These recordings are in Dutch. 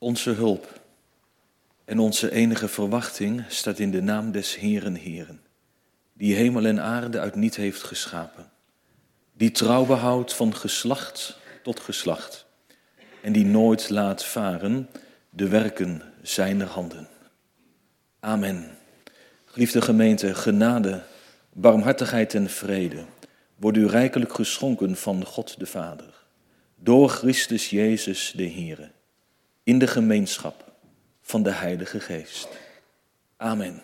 Onze hulp en onze enige verwachting staat in de naam des Heeren, Heeren, die hemel en aarde uit niet heeft geschapen, die trouw behoudt van geslacht tot geslacht en die nooit laat varen de werken zijner handen. Amen. Geliefde gemeente, genade, barmhartigheid en vrede worden u rijkelijk geschonken van God de Vader, door Christus Jezus de Heere, in de gemeenschap van de Heilige Geest. Amen.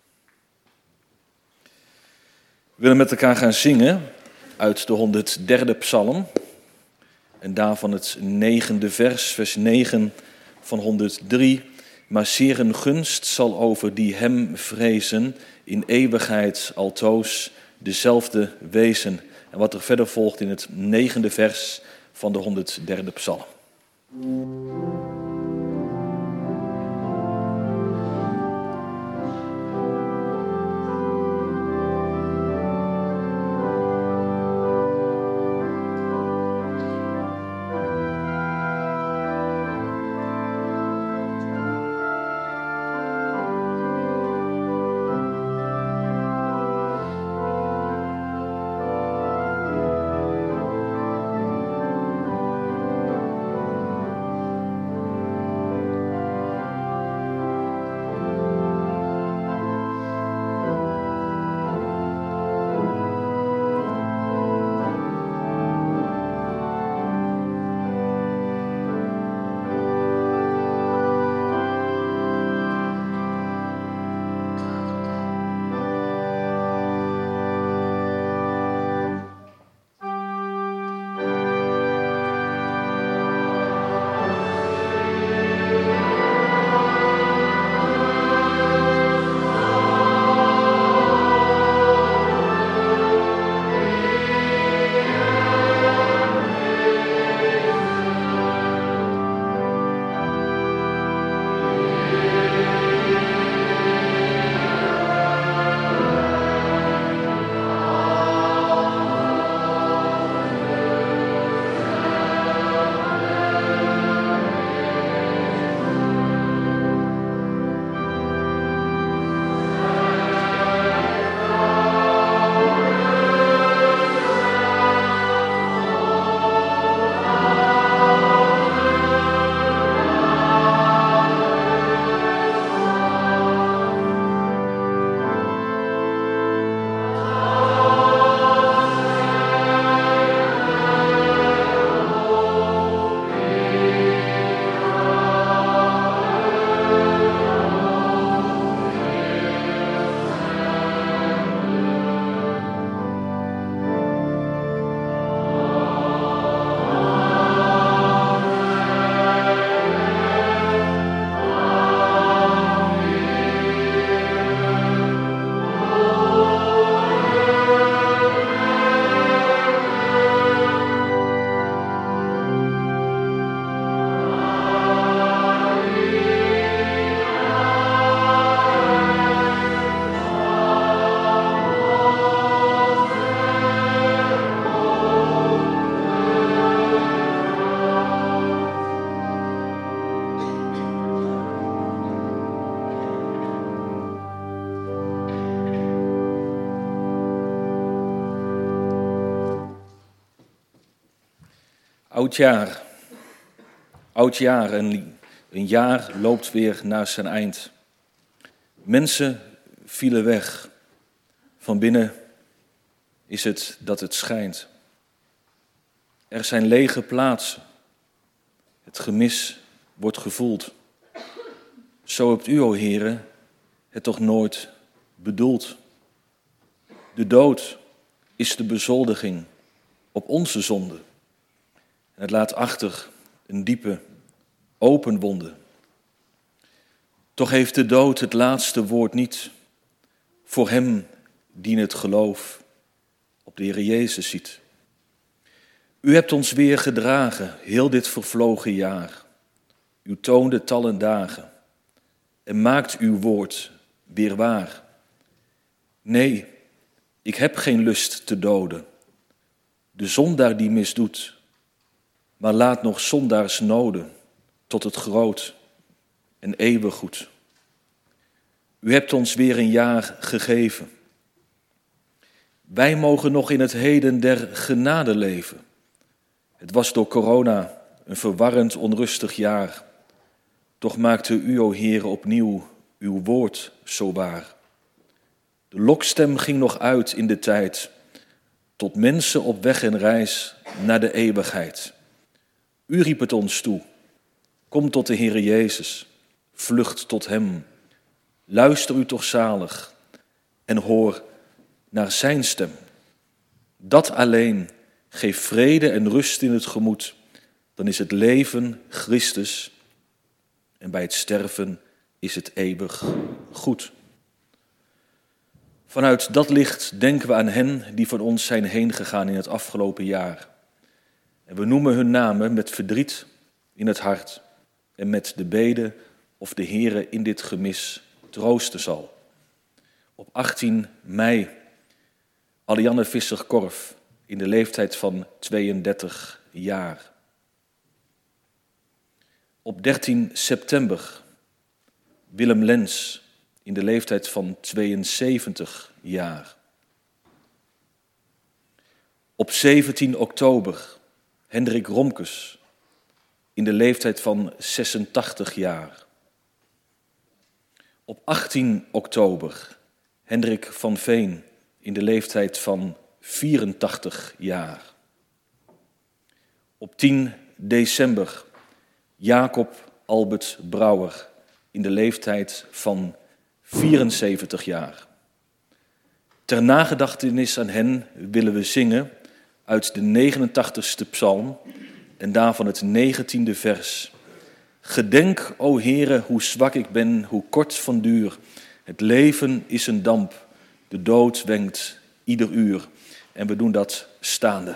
We willen met elkaar gaan zingen uit de 103e psalm en daarvan het 9e vers, vers 9 van 103. Maar zeer een gunst zal over die hem vrezen in eeuwigheid altoos dezelfde wezen. En wat er verder volgt in het 9e vers van de 103e psalm. Oud jaar en een jaar loopt weer naar zijn eind. Mensen vielen weg. Van binnen is het dat het schijnt. Er zijn lege plaatsen. Het gemis wordt gevoeld. Zo hebt u, o Heere, het toch nooit bedoeld. De dood is de bezoldiging op onze zonde. En het laat achter een diepe, open wonde. Toch heeft de dood het laatste woord niet. Voor hem die het geloof op de Heere Jezus ziet. U hebt ons weer gedragen, heel dit vervlogen jaar. U toonde tallen dagen en maakt uw woord weer waar. Nee, ik heb geen lust te doden. De zondaar die misdoet, maar laat nog zondaars noden tot het groot en eeuwig goed. U hebt ons weer een jaar gegeven. Wij mogen nog in het heden der genade leven. Het was door corona een verwarrend, onrustig jaar. Toch maakte u, o Heere, opnieuw uw woord zo waar. De lokstem ging nog uit in de tijd, tot mensen op weg en reis naar de eeuwigheid. U riep het ons toe. Kom tot de Heere Jezus, vlucht tot hem. Luister u toch zalig en hoor naar zijn stem. Dat alleen geeft vrede en rust in het gemoed. Dan is het leven Christus en bij het sterven is het eeuwig goed. Vanuit dat licht denken we aan hen die van ons zijn heen gegaan in het afgelopen jaar. En we noemen hun namen met verdriet in het hart en met de bede of de Heere in dit gemis troosten zal. Op 18 mei, Alianne Visser-Korf in de leeftijd van 32 jaar. Op 13 september, Willem Lens in de leeftijd van 72 jaar. Op 17 oktober, Hendrik Romkes in de leeftijd van 86 jaar. Op 18 oktober, Hendrik van Veen in de leeftijd van 84 jaar. Op 10 december, Jacob Albert Brouwer in de leeftijd van 74 jaar. Ter nagedachtenis aan hen willen we zingen uit de 89ste psalm en daarvan het 19e vers. Gedenk, o Heere, hoe zwak ik ben, hoe kort van duur. Het leven is een damp, de dood wenkt ieder uur. En we doen dat staande.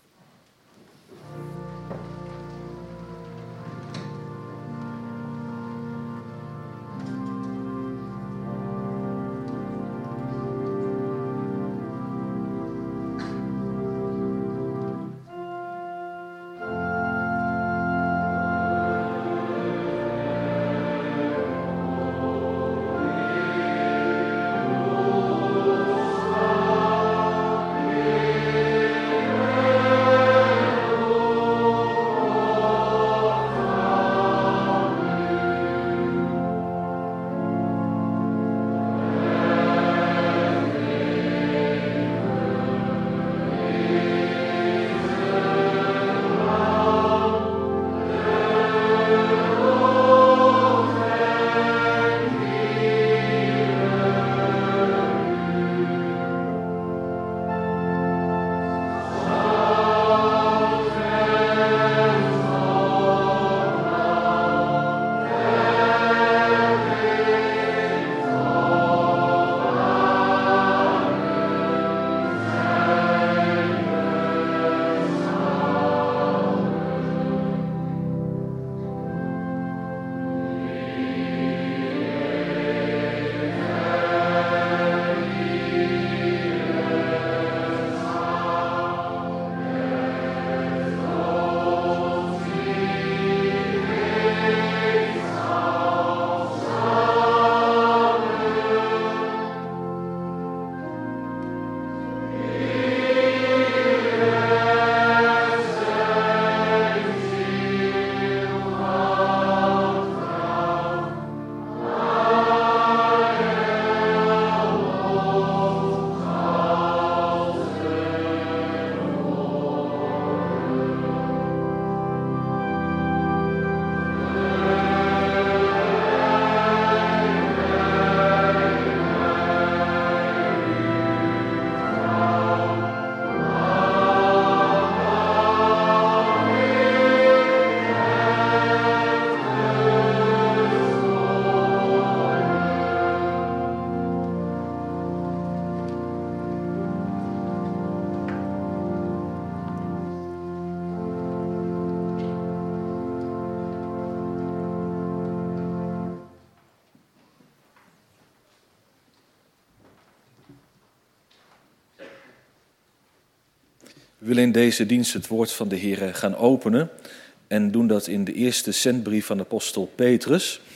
We willen in deze dienst het woord van de Heer gaan openen en doen dat in de eerste zendbrief van de apostel Petrus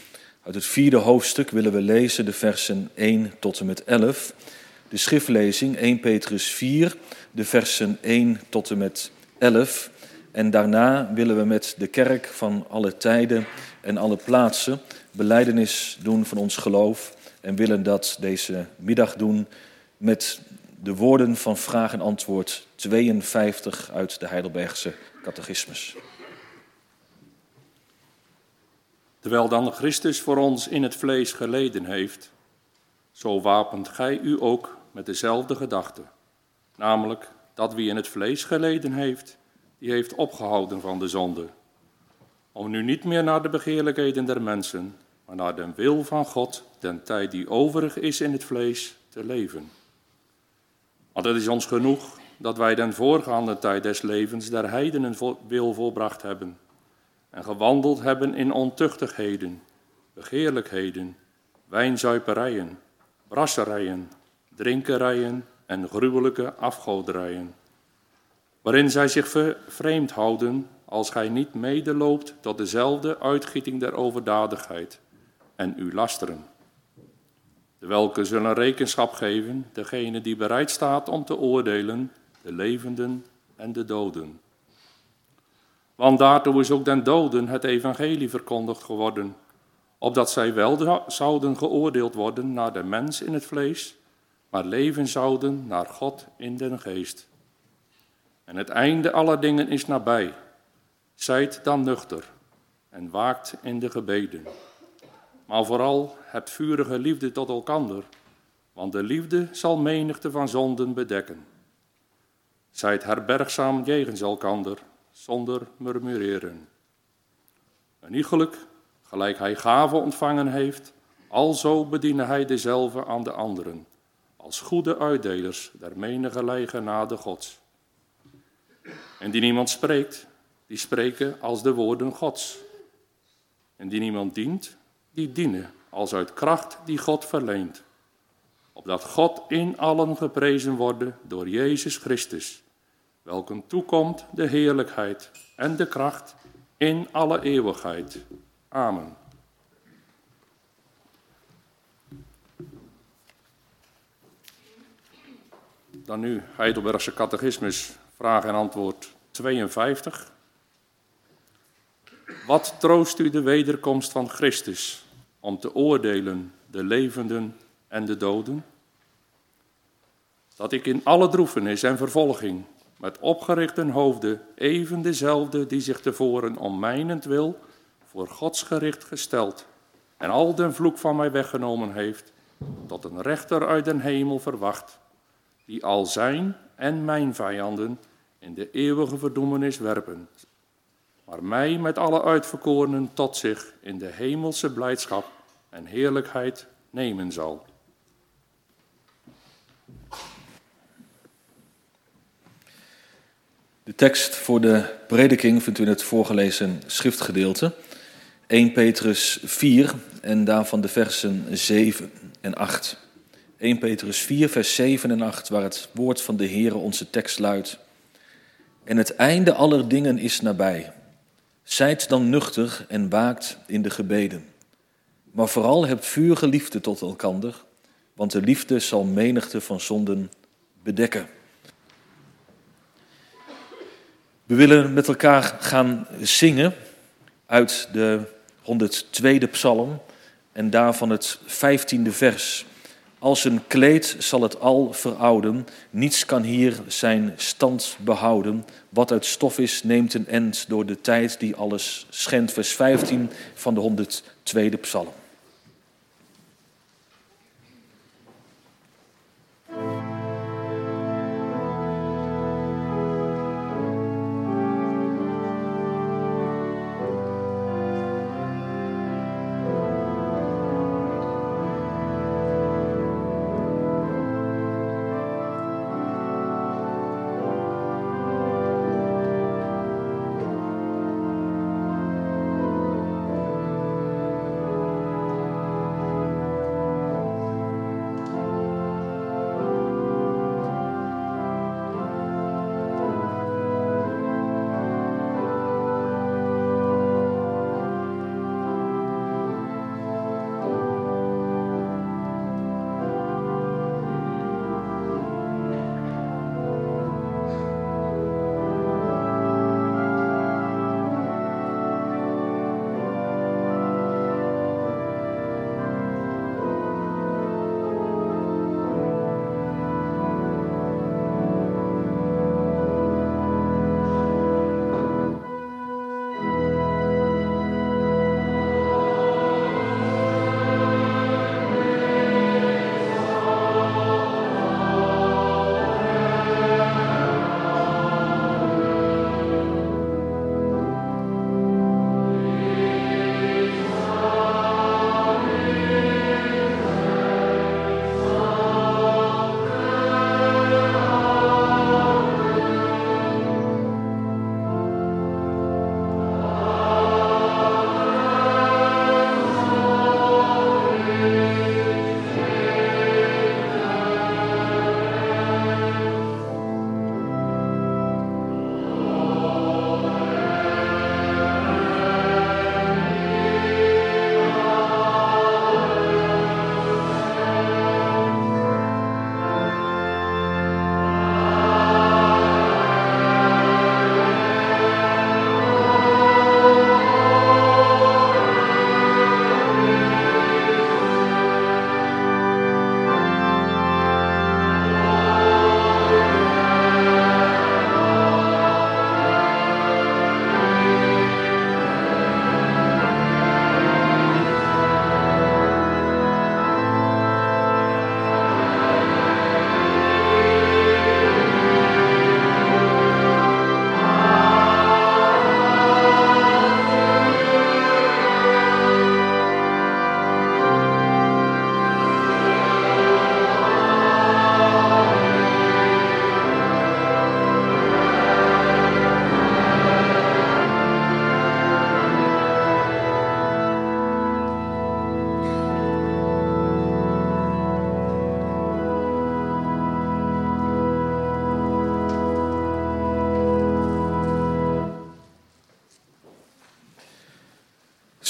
Uit het 4e hoofdstuk willen we lezen de versen 1 tot en met 11. De schriftlezing 1 Petrus 4, de versen 1 tot en met 11. En daarna willen we met de kerk van alle tijden en alle plaatsen belijdenis doen van ons geloof. En willen dat deze middag doen met de woorden van vraag en antwoord 52 uit de Heidelbergse catechismus. Terwijl dan Christus voor ons in het vlees geleden heeft, zo wapent gij u ook met dezelfde gedachte. Namelijk dat wie in het vlees geleden heeft, die heeft opgehouden van de zonde. Om nu niet meer naar de begeerlijkheden der mensen, maar naar den wil van God, den tijd die overig is in het vlees, te leven. Want het is ons genoeg dat wij den voorgaande tijd des levens der heidenen wil volbracht hebben en gewandeld hebben in ontuchtigheden, begeerlijkheden, wijnzuiperijen, brasserijen, drinkerijen en gruwelijke afgoderijen, waarin zij zich vreemd houden als gij niet medeloopt tot dezelfde uitgieting der overdadigheid en u lasteren. De welke zullen rekenschap geven, degene die bereid staat om te oordelen, de levenden en de doden. Want daartoe is ook den doden het evangelie verkondigd geworden, opdat zij wel zouden geoordeeld worden naar de mens in het vlees, maar leven zouden naar God in den geest. En het einde aller dingen is nabij. Zijt dan nuchter en waakt in de gebeden. Maar vooral hebt vurige liefde tot elkander, want de liefde zal menigte van zonden bedekken. Zijt herbergzaam jegens elkander, zonder murmureren. En iegelijk, gelijk hij gave ontvangen heeft, alzo bediene hij dezelve aan de anderen, als goede uitdelers der menige genade Gods. En die niemand spreekt, die spreken als de woorden Gods. En die niemand dient, die dienen als uit kracht die God verleent. Opdat God in allen geprezen worden door Jezus Christus, welken toekomt de heerlijkheid en de kracht in alle eeuwigheid. Amen. Dan nu Heidelbergse catechismus, vraag en antwoord 52. Wat troost u de wederkomst van Christus om te oordelen de levenden en de doden? Dat ik in alle droefenis en vervolging met opgerichte hoofden even dezelfde die zich tevoren om mijnentwil voor Gods gericht gesteld en al den vloek van mij weggenomen heeft, tot een rechter uit den hemel verwacht, die al zijn en mijn vijanden in de eeuwige verdoemenis werpen, maar mij met alle uitverkorenen tot zich in de hemelse blijdschap en heerlijkheid nemen zal. De tekst voor de prediking vindt u in het voorgelezen schriftgedeelte. 1 Petrus 4 en daarvan de versen 7 en 8. 1 Petrus 4 vers 7 en 8 waar het woord van de Heere onze tekst luidt. En het einde aller dingen is nabij. Zijt dan nuchter en waakt in de gebeden. Maar vooral hebt vurige liefde tot elkander, want de liefde zal menigte van zonden bedekken. We willen met elkaar gaan zingen uit de 102e psalm en daarvan het 15e vers. Als een kleed zal het al verouden, niets kan hier zijn stand behouden. Wat uit stof is, neemt een end door de tijd die alles schendt. Vers 15 van de 102e psalm.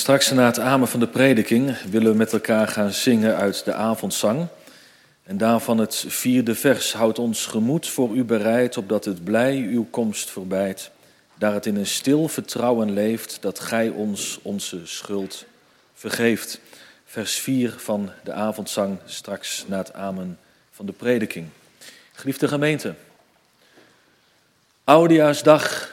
Straks na het amen van de prediking willen we met elkaar gaan zingen uit de avondzang. En daarvan het 4e vers. Houd ons gemoed voor u bereid, opdat het blij uw komst verbijt. Daar het in een stil vertrouwen leeft, dat gij ons onze schuld vergeeft. Vers 4 van de avondzang, straks na het amen van de prediking. Geliefde gemeente, Oudejaarsdag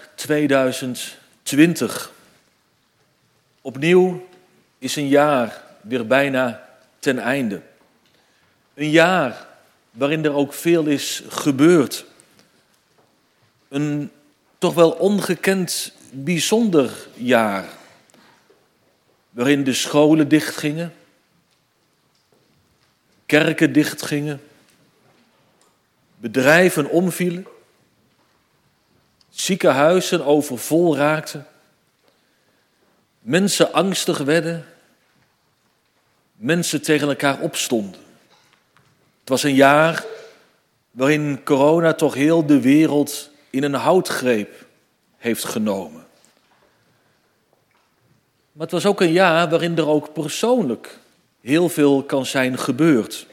2020. Opnieuw is een jaar weer bijna ten einde. Een jaar waarin er ook veel is gebeurd. Een toch wel ongekend bijzonder jaar. Waarin de scholen dichtgingen, kerken dichtgingen, bedrijven omvielen, ziekenhuizen overvol raakten, mensen angstig werden, mensen tegen elkaar opstonden. Het was een jaar waarin corona toch heel de wereld in een houtgreep heeft genomen. Maar het was ook een jaar waarin er ook persoonlijk heel veel kan zijn gebeurd.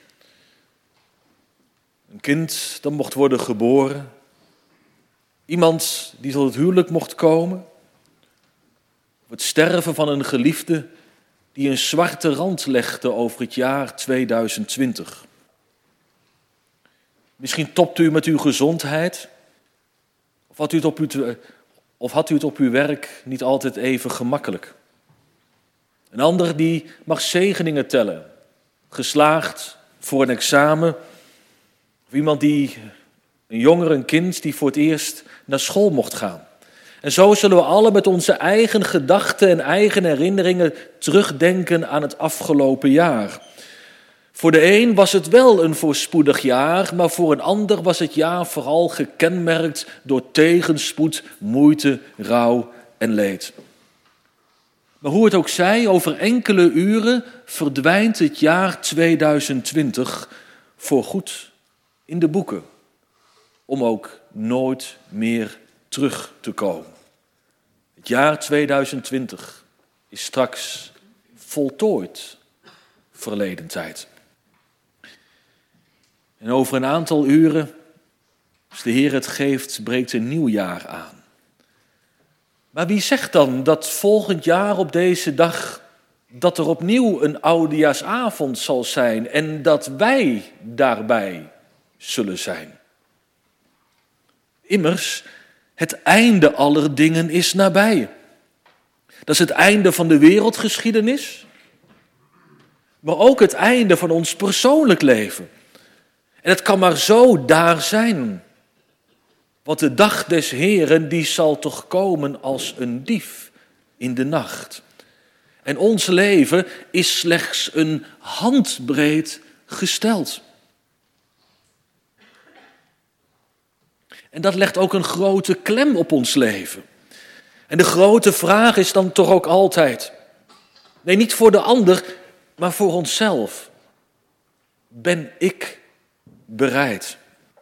Een kind dat mocht worden geboren. Iemand die tot het huwelijk mocht komen. Het sterven van een geliefde die een zwarte rand legde over het jaar 2020. Misschien topte u met uw gezondheid. Of had u het op uw werk niet altijd even gemakkelijk. Een ander die mag zegeningen tellen. Geslaagd voor een examen. Of iemand een jonger, een kind die voor het eerst naar school mocht gaan. En zo zullen we alle met onze eigen gedachten en eigen herinneringen terugdenken aan het afgelopen jaar. Voor de een was het wel een voorspoedig jaar, maar voor een ander was het jaar vooral gekenmerkt door tegenspoed, moeite, rouw en leed. Maar hoe het ook zij, over enkele uren verdwijnt het jaar 2020 voorgoed in de boeken, om ook nooit meer terug te komen. Het jaar 2020 is straks voltooid verleden tijd. En over een aantal uren, als de Heer het geeft, breekt een nieuw jaar aan. Maar wie zegt dan dat volgend jaar op deze dag, dat er opnieuw een oudejaarsavond zal zijn en dat wij daarbij zullen zijn? Immers, het einde aller dingen is nabij. Dat is het einde van de wereldgeschiedenis, maar ook het einde van ons persoonlijk leven. En het kan maar zo daar zijn. Want de dag des Heeren, die zal toch komen als een dief in de nacht. En ons leven is slechts een handbreed gesteld. En dat legt ook een grote klem op ons leven. En de grote vraag is dan toch ook altijd, nee, niet voor de ander, maar voor onszelf. Ben ik bereid?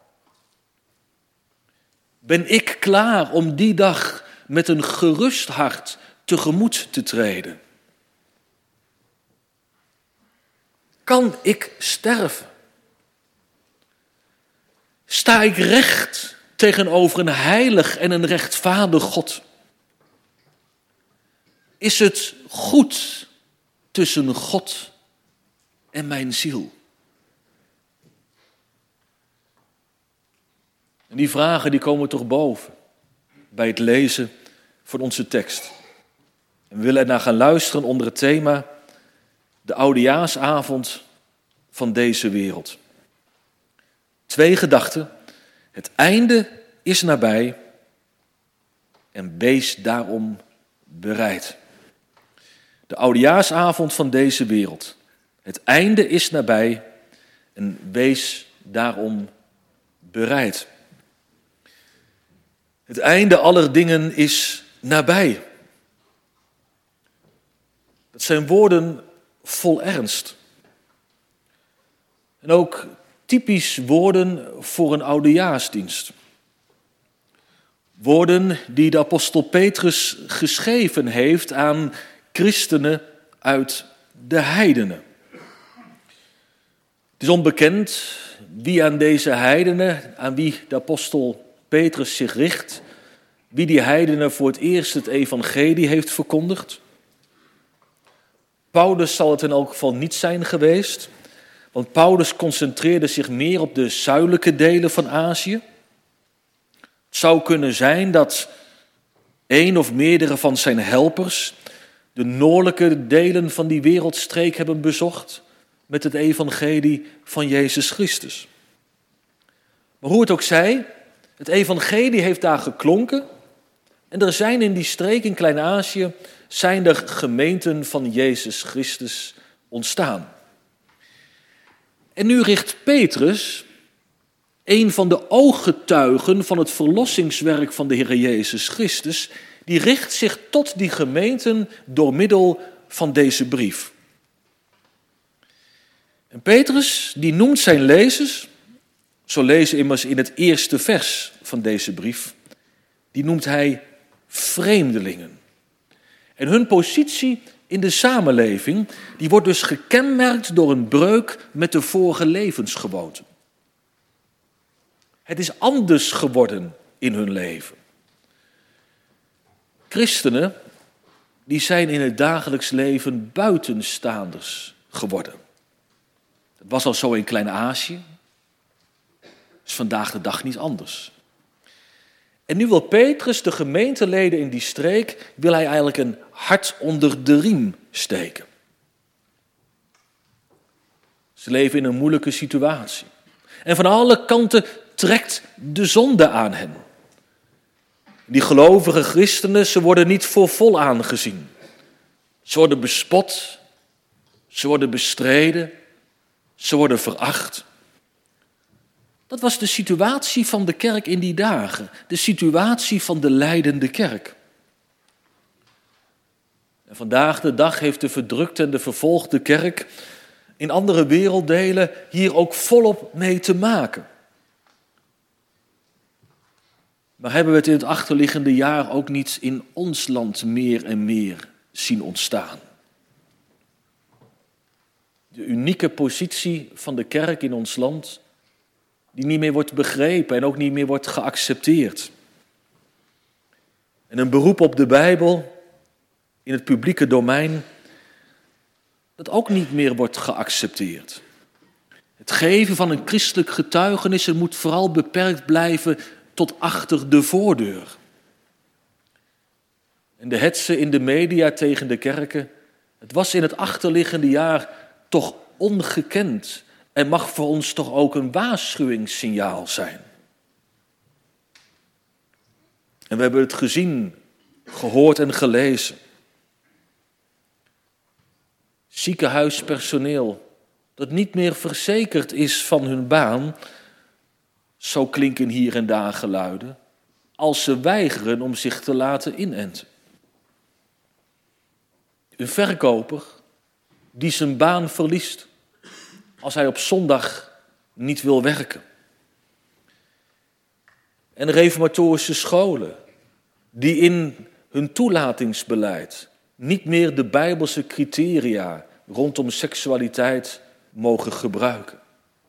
Ben ik klaar om die dag met een gerust hart tegemoet te treden? Kan ik sterven? Sta ik recht tegenover een heilig en een rechtvaardig God? Is het goed tussen God en mijn ziel? En die vragen die komen toch boven bij het lezen van onze tekst. En we willen ernaar gaan luisteren onder het thema de oudejaarsavond van deze wereld. 2 gedachten. Het einde is nabij en wees daarom bereid. De oudejaarsavond van deze wereld. Het einde is nabij en wees daarom bereid. Het einde aller dingen is nabij. Dat zijn woorden vol ernst. En ook typisch woorden voor een oudejaarsdienst. Woorden die de apostel Petrus geschreven heeft aan christenen uit de heidenen. Het is onbekend wie aan deze heidenen, aan wie de apostel Petrus zich richt, wie die heidenen voor het eerst het evangelie heeft verkondigd. Paulus zal het in elk geval niet zijn geweest, want Paulus concentreerde zich meer op de zuidelijke delen van Azië. Het zou kunnen zijn dat één of meerdere van zijn helpers de noordelijke delen van die wereldstreek hebben bezocht met het evangelie van Jezus Christus. Maar hoe het ook zij, het evangelie heeft daar geklonken en er zijn in die streek in Klein-Azië zijn er gemeenten van Jezus Christus ontstaan. En nu richt Petrus, een van de ooggetuigen van het verlossingswerk van de Heer Jezus Christus, die richt zich tot die gemeenten door middel van deze brief. En Petrus, die noemt zijn lezers, zo lezen immers in het eerste vers van deze brief, die noemt hij vreemdelingen. En hun positie in de samenleving, die wordt dus gekenmerkt door een breuk met de vorige levensgewoonten. Het is anders geworden in hun leven. Christenen, die zijn in het dagelijks leven buitenstaanders geworden. Dat was al zo in Klein-Azië. Is vandaag de dag niet anders. En nu wil Petrus de gemeenteleden in die streek, wil hij eigenlijk een hart onder de riem steken. Ze leven in een moeilijke situatie. En van alle kanten trekt de zonde aan hen. Die gelovige christenen, ze worden niet voor vol aangezien. Ze worden bespot, ze worden bestreden, ze worden veracht. Dat was de situatie van de kerk in die dagen. De situatie van de lijdende kerk. En vandaag de dag heeft de verdrukte en de vervolgde kerk in andere werelddelen hier ook volop mee te maken. Maar hebben we het in het achterliggende jaar ook niet in ons land meer en meer zien ontstaan? De unieke positie van de kerk in ons land, die niet meer wordt begrepen en ook niet meer wordt geaccepteerd. En een beroep op de Bijbel in het publieke domein, dat ook niet meer wordt geaccepteerd. Het geven van een christelijk getuigenis moet vooral beperkt blijven tot achter de voordeur. En de hetze in de media tegen de kerken, het was in het achterliggende jaar toch ongekend en mag voor ons toch ook een waarschuwingssignaal zijn. En we hebben het gezien, gehoord en gelezen. Ziekenhuispersoneel dat niet meer verzekerd is van hun baan, zo klinken hier en daar geluiden, als ze weigeren om zich te laten inenten. Een verkoper die zijn baan verliest als hij op zondag niet wil werken. En reformatorische scholen die in hun toelatingsbeleid niet meer de Bijbelse criteria rondom seksualiteit mogen gebruiken.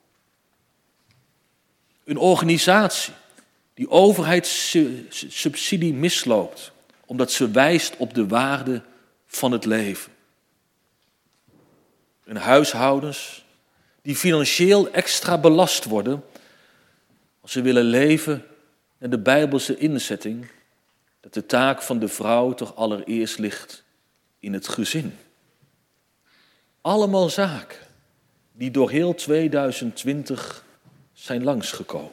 Een organisatie die overheidssubsidie misloopt omdat ze wijst op de waarde van het leven. En huishoudens die financieel extra belast worden als ze willen leven naar de Bijbelse inzetting, dat de taak van de vrouw toch allereerst ligt in het gezin. Allemaal zaken die door heel 2020 zijn langsgekomen.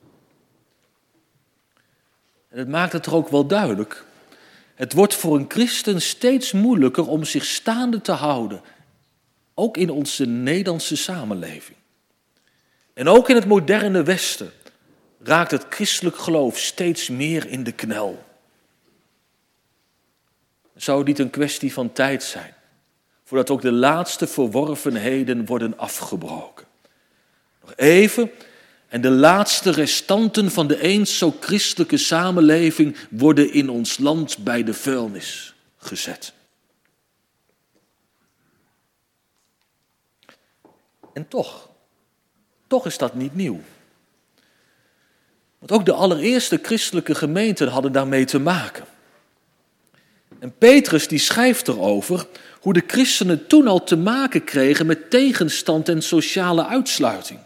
En het maakt het er ook wel duidelijk. Het wordt voor een christen steeds moeilijker om zich staande te houden. Ook in onze Nederlandse samenleving. En ook in het moderne Westen raakt het christelijk geloof steeds meer in de knel. Zou het niet een kwestie van tijd zijn, voordat ook de laatste verworvenheden worden afgebroken? Nog even, en de laatste restanten van de eens zo christelijke samenleving worden in ons land bij de vuilnis gezet. En toch is dat niet nieuw. Want ook de allereerste christelijke gemeenten hadden daarmee te maken. En Petrus die schrijft erover hoe de christenen toen al te maken kregen met tegenstand en sociale uitsluiting.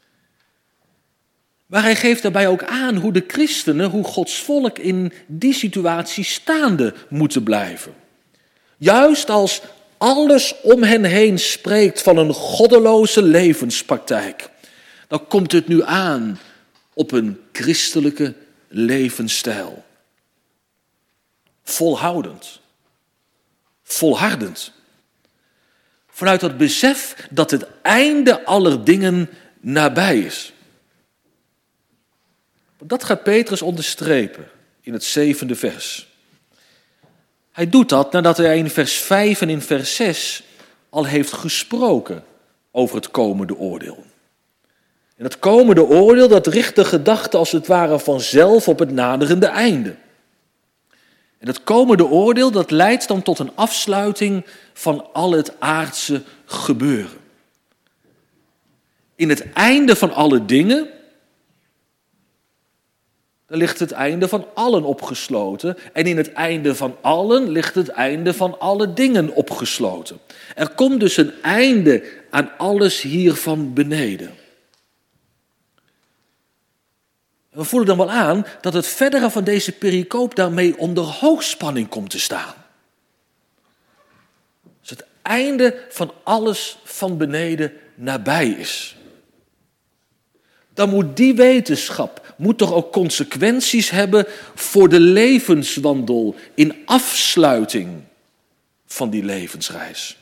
Maar hij geeft daarbij ook aan hoe de christenen, hoe Gods volk in die situatie staande moeten blijven. Juist als alles om hen heen spreekt van een goddeloze levenspraktijk, dan komt het nu aan op een christelijke levensstijl. Volhoudend, volhardend. Vanuit dat besef dat het einde aller dingen nabij is. Dat gaat Petrus onderstrepen in het 7e vers. Hij doet dat nadat hij in vers 5 en in vers 6 al heeft gesproken over het komende oordeel. En dat komende oordeel, dat richt de gedachte als het ware vanzelf op het naderende einde. En dat komende oordeel, dat leidt dan tot een afsluiting van al het aardse gebeuren. In het einde van alle dingen, daar ligt het einde van allen opgesloten. En in het einde van allen ligt het einde van alle dingen opgesloten. Er komt dus een einde aan alles hier van beneden. We voelen dan wel aan dat het verdere van deze pericoop daarmee onder hoogspanning komt te staan. Dus het einde van alles van beneden nabij is. Dan moet die wetenschap toch ook consequenties hebben voor de levenswandel in afsluiting van die levensreis.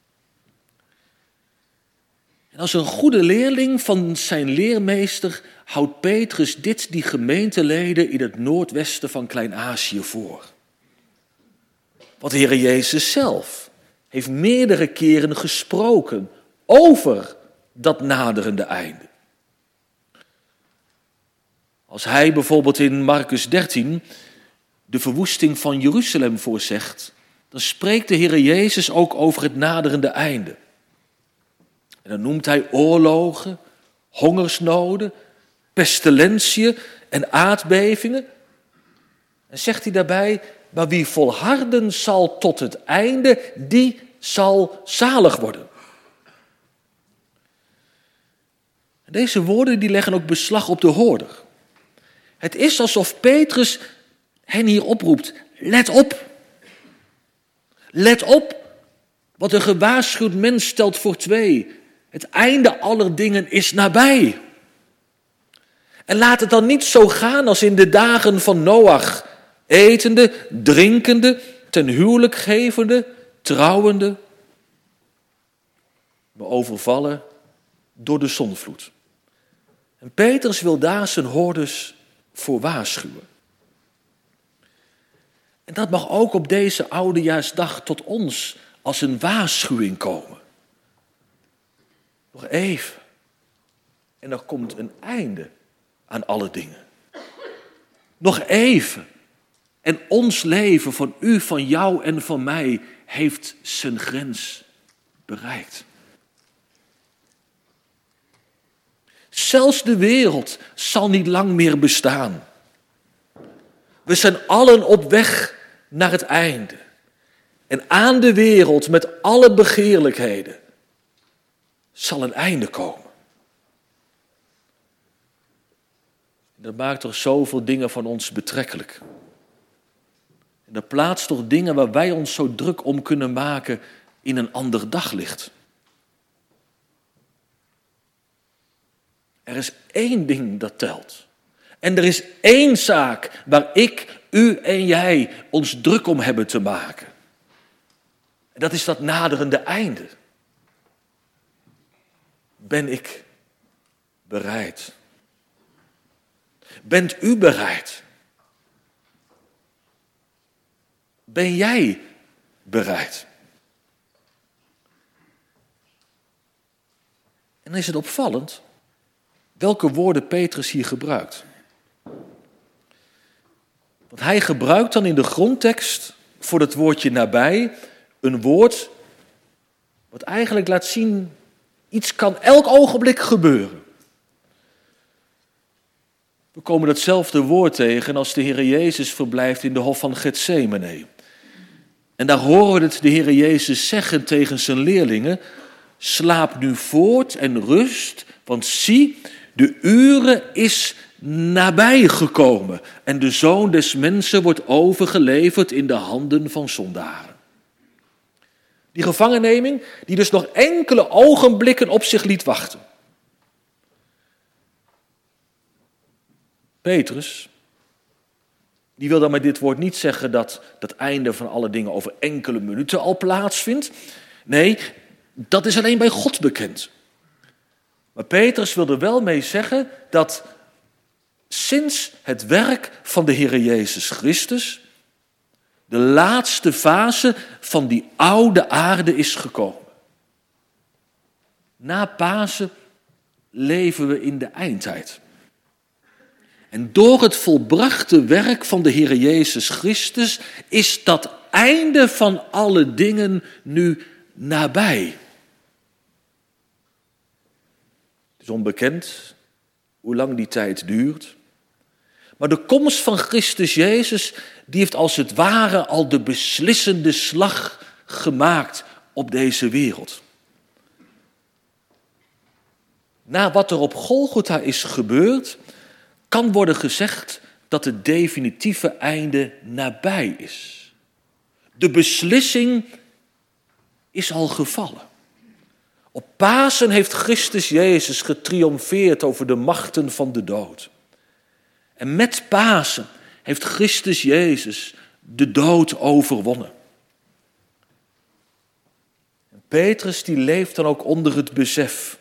En als een goede leerling van zijn leermeester houdt Petrus die gemeenteleden in het noordwesten van Klein-Azië voor. Want de Heer Jezus zelf heeft meerdere keren gesproken over dat naderende einde. Als hij bijvoorbeeld in Marcus 13 de verwoesting van Jeruzalem voorzegt, dan spreekt de Heer Jezus ook over het naderende einde. En dan noemt hij oorlogen, hongersnoden, pestilentiën en aardbevingen. En zegt hij daarbij, maar wie volharden zal tot het einde, die zal zalig worden. En deze woorden die leggen ook beslag op de hoorder. Het is alsof Petrus hen hier oproept, let op. Let op, wat een gewaarschuwd mens stelt voor 2. Het einde aller dingen is nabij. En laat het dan niet zo gaan als in de dagen van Noach. Etende, drinkende, ten huwelijk gevende, trouwende. We overvallen door de zondvloed. En Petrus wil daar zijn hoorders voor waarschuwen. En dat mag ook op deze oudejaarsdag tot ons als een waarschuwing komen. Nog even. En er komt een einde aan alle dingen. Nog even. En ons leven van u, van jou en van mij heeft zijn grens bereikt. Zelfs de wereld zal niet lang meer bestaan. We zijn allen op weg naar het einde. En aan de wereld met alle begeerlijkheden zal een einde komen. Dat maakt toch zoveel dingen van ons betrekkelijk. En dat plaatst toch dingen waar wij ons zo druk om kunnen maken in een ander daglicht. Er is één ding dat telt. En er is één zaak waar ik, u en jij ons druk om hebben te maken. En dat is dat naderende einde. Ben ik bereid? Bent u bereid? Ben jij bereid? En dan is het opvallend welke woorden Petrus hier gebruikt. Want hij gebruikt dan in de grondtekst voor het woordje nabij een woord wat eigenlijk laat zien Iets kan elk ogenblik gebeuren. We komen datzelfde woord tegen als de Heer Jezus verblijft in de hof van Getsemane. En daar horen we het de Heer Jezus zeggen tegen zijn leerlingen: slaap nu voort en rust, want zie, de uren is nabij gekomen en de Zoon des Mensen wordt overgeleverd in de handen van zondaren. Die gevangenneming die dus nog enkele ogenblikken op zich liet wachten. Petrus, die wil dan met dit woord niet zeggen dat het einde van alle dingen over enkele minuten al plaatsvindt. Nee, dat is alleen bij God bekend. Maar Petrus wil er wel mee zeggen dat sinds het werk van de Heer Jezus Christus de laatste fase van die oude aarde is gekomen. Na Pasen leven we in de eindtijd. En door het volbrachte werk van de Heer Jezus Christus is dat einde van alle dingen nu nabij. Het is onbekend hoe lang die tijd duurt. Maar de komst van Christus Jezus, die heeft als het ware al de beslissende slag gemaakt op deze wereld. Na wat er op Golgotha is gebeurd, kan worden gezegd dat het definitieve einde nabij is. De beslissing is al gevallen. Op Pasen heeft Christus Jezus getriomfeerd over de machten van de dood. En met Pasen heeft Christus Jezus de dood overwonnen. En Petrus die leeft dan ook onder het besef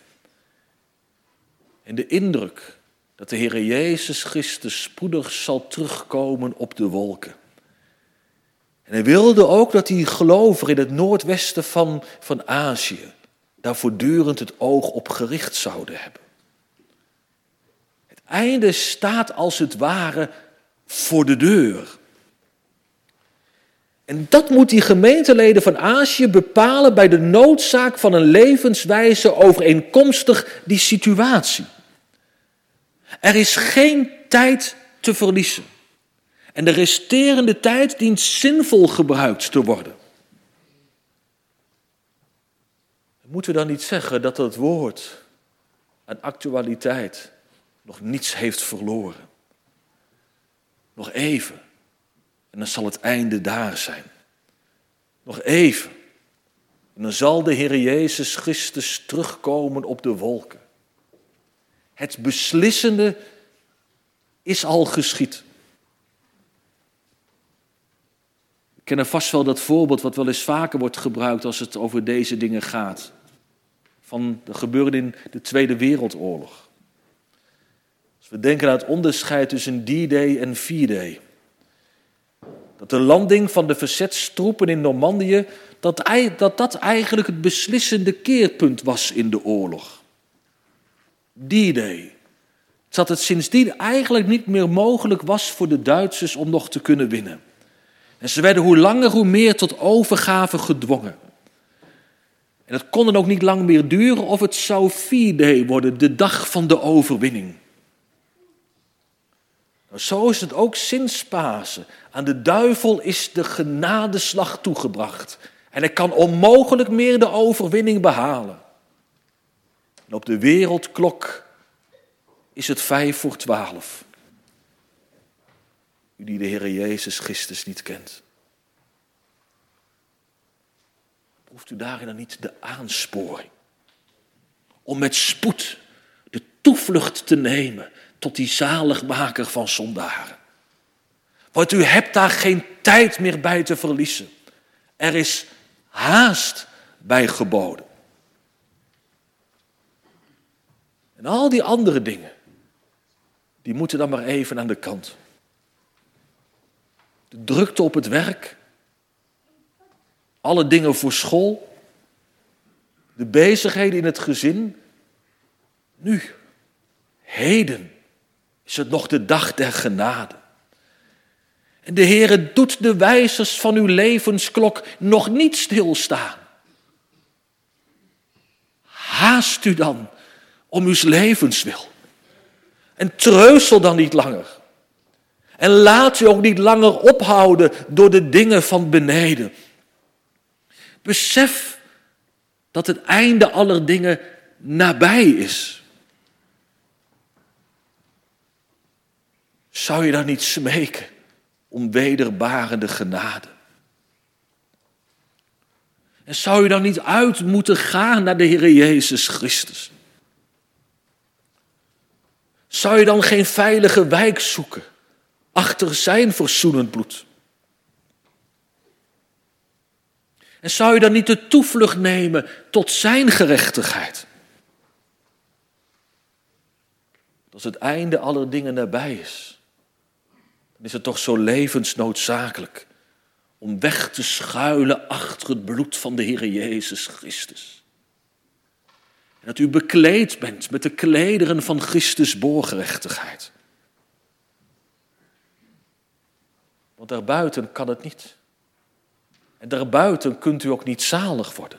en de indruk dat de Heer Jezus Christus spoedig zal terugkomen op de wolken. En hij wilde ook dat die gelovigen in het noordwesten van Azië daar voortdurend het oog op gericht zouden hebben. Het einde staat als het ware voor de deur. En dat moet die gemeenteleden van Azië bepalen bij de noodzaak van een levenswijze overeenkomstig die situatie. Er is geen tijd te verliezen. En de resterende tijd dient zinvol gebruikt te worden. Moeten we dan niet zeggen dat het woord aan actualiteit nog niets heeft verloren? Nog even en dan zal het einde daar zijn. Nog even en dan zal de Heer Jezus Christus terugkomen op de wolken. Het beslissende is al geschied. We kennen vast wel dat voorbeeld wat wel eens vaker wordt gebruikt als het over deze dingen gaat. Dat gebeurde in de Tweede Wereldoorlog. Als we denken aan het onderscheid tussen D-Day en V-Day. Dat de landing van de verzetstroepen in Normandië, dat eigenlijk het beslissende keerpunt was in de oorlog. D-Day. Dat het sindsdien eigenlijk niet meer mogelijk was voor de Duitsers om nog te kunnen winnen. En ze werden hoe langer hoe meer tot overgave gedwongen. En het kon dan ook niet lang meer duren of het zou V-Day worden, de dag van de overwinning. Nou, zo is het ook sinds Pasen. Aan de duivel is de genadeslag toegebracht. En hij kan onmogelijk meer de overwinning behalen. En op de wereldklok is het 11:55. U die de Heer Jezus Christus niet kent. Hoeft u daarin dan niet de aansporing om met spoed de toevlucht te nemen tot die zaligmaker van zondaren? Want u hebt daar geen tijd meer bij te verliezen. Er is haast bij geboden. En al die andere dingen, die moeten dan maar even aan de kant. De drukte op het werk, alle dingen voor school, de bezigheden in het gezin. Nu, heden, is het nog de dag der genade. En de Heere doet de wijzers van uw levensklok nog niet stilstaan. haast u dan om uw levenswil. En treuzel dan niet langer. En laat u ook niet langer ophouden door de dingen van beneden. Besef dat het einde aller dingen nabij is. Zou je dan niet smeken om wederbarende genade? En zou je dan niet uit moeten gaan naar de Heer Jezus Christus? Zou je dan geen veilige wijk zoeken achter zijn verzoenend bloed? En zou je dan niet de toevlucht nemen tot zijn gerechtigheid? Als het einde aller dingen nabij is, dan is het toch zo levensnoodzakelijk om weg te schuilen achter het bloed van de Heer Jezus Christus. En dat u bekleed bent met de klederen van Christus borgerechtigheid. Want daarbuiten kan het niet. En daarbuiten kunt u ook niet zalig worden.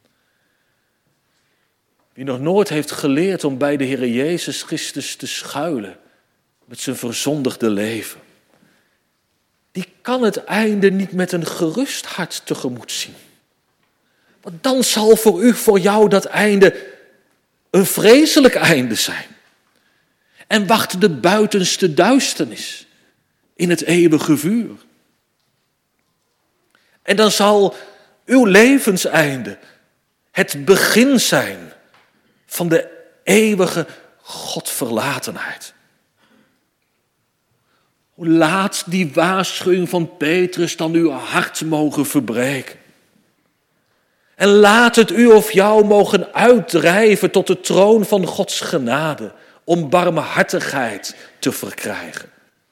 Wie nog nooit heeft geleerd om bij de Heer Jezus Christus te schuilen met zijn verzondigde leven, die kan het einde niet met een gerust hart tegemoet zien. Want dan zal voor jou dat einde een vreselijk einde zijn. En wacht de buitenste duisternis in het eeuwige vuur. En dan zal uw levenseinde het begin zijn van de eeuwige Godverlatenheid. Laat die waarschuwing van Petrus dan uw hart mogen verbreken. En laat het u of jou mogen uitdrijven tot de troon van Gods genade om barmhartigheid te verkrijgen.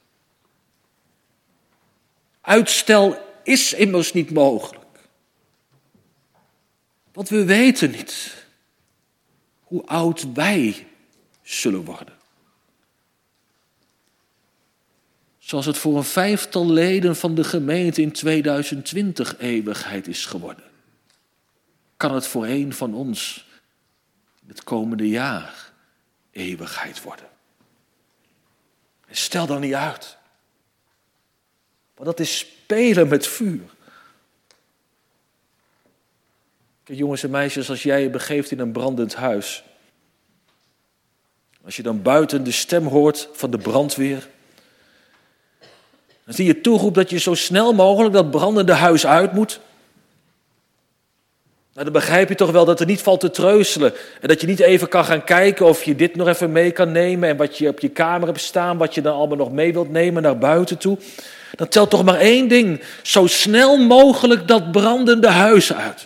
Uitstel is immers niet mogelijk. Want we weten niet hoe oud wij zullen worden. Zoals het voor een 5-tal leden van de gemeente in 2020 eeuwigheid is geworden, kan het voor een van ons het komende jaar eeuwigheid worden. En stel dan niet uit. Want dat is spelen met vuur. Kijk, jongens en meisjes, als jij je begeeft in een brandend huis, als je dan buiten de stem hoort van de brandweer, dan zie je toeroep dat je zo snel mogelijk dat brandende huis uit moet. Nou, dan begrijp je toch wel dat er niet valt te treuzelen. En dat je niet even kan gaan kijken of je dit nog even mee kan nemen. En wat je op je kamer hebt staan, wat je dan allemaal nog mee wilt nemen naar buiten toe. Dan telt toch maar één ding. Zo snel mogelijk dat brandende huis uit.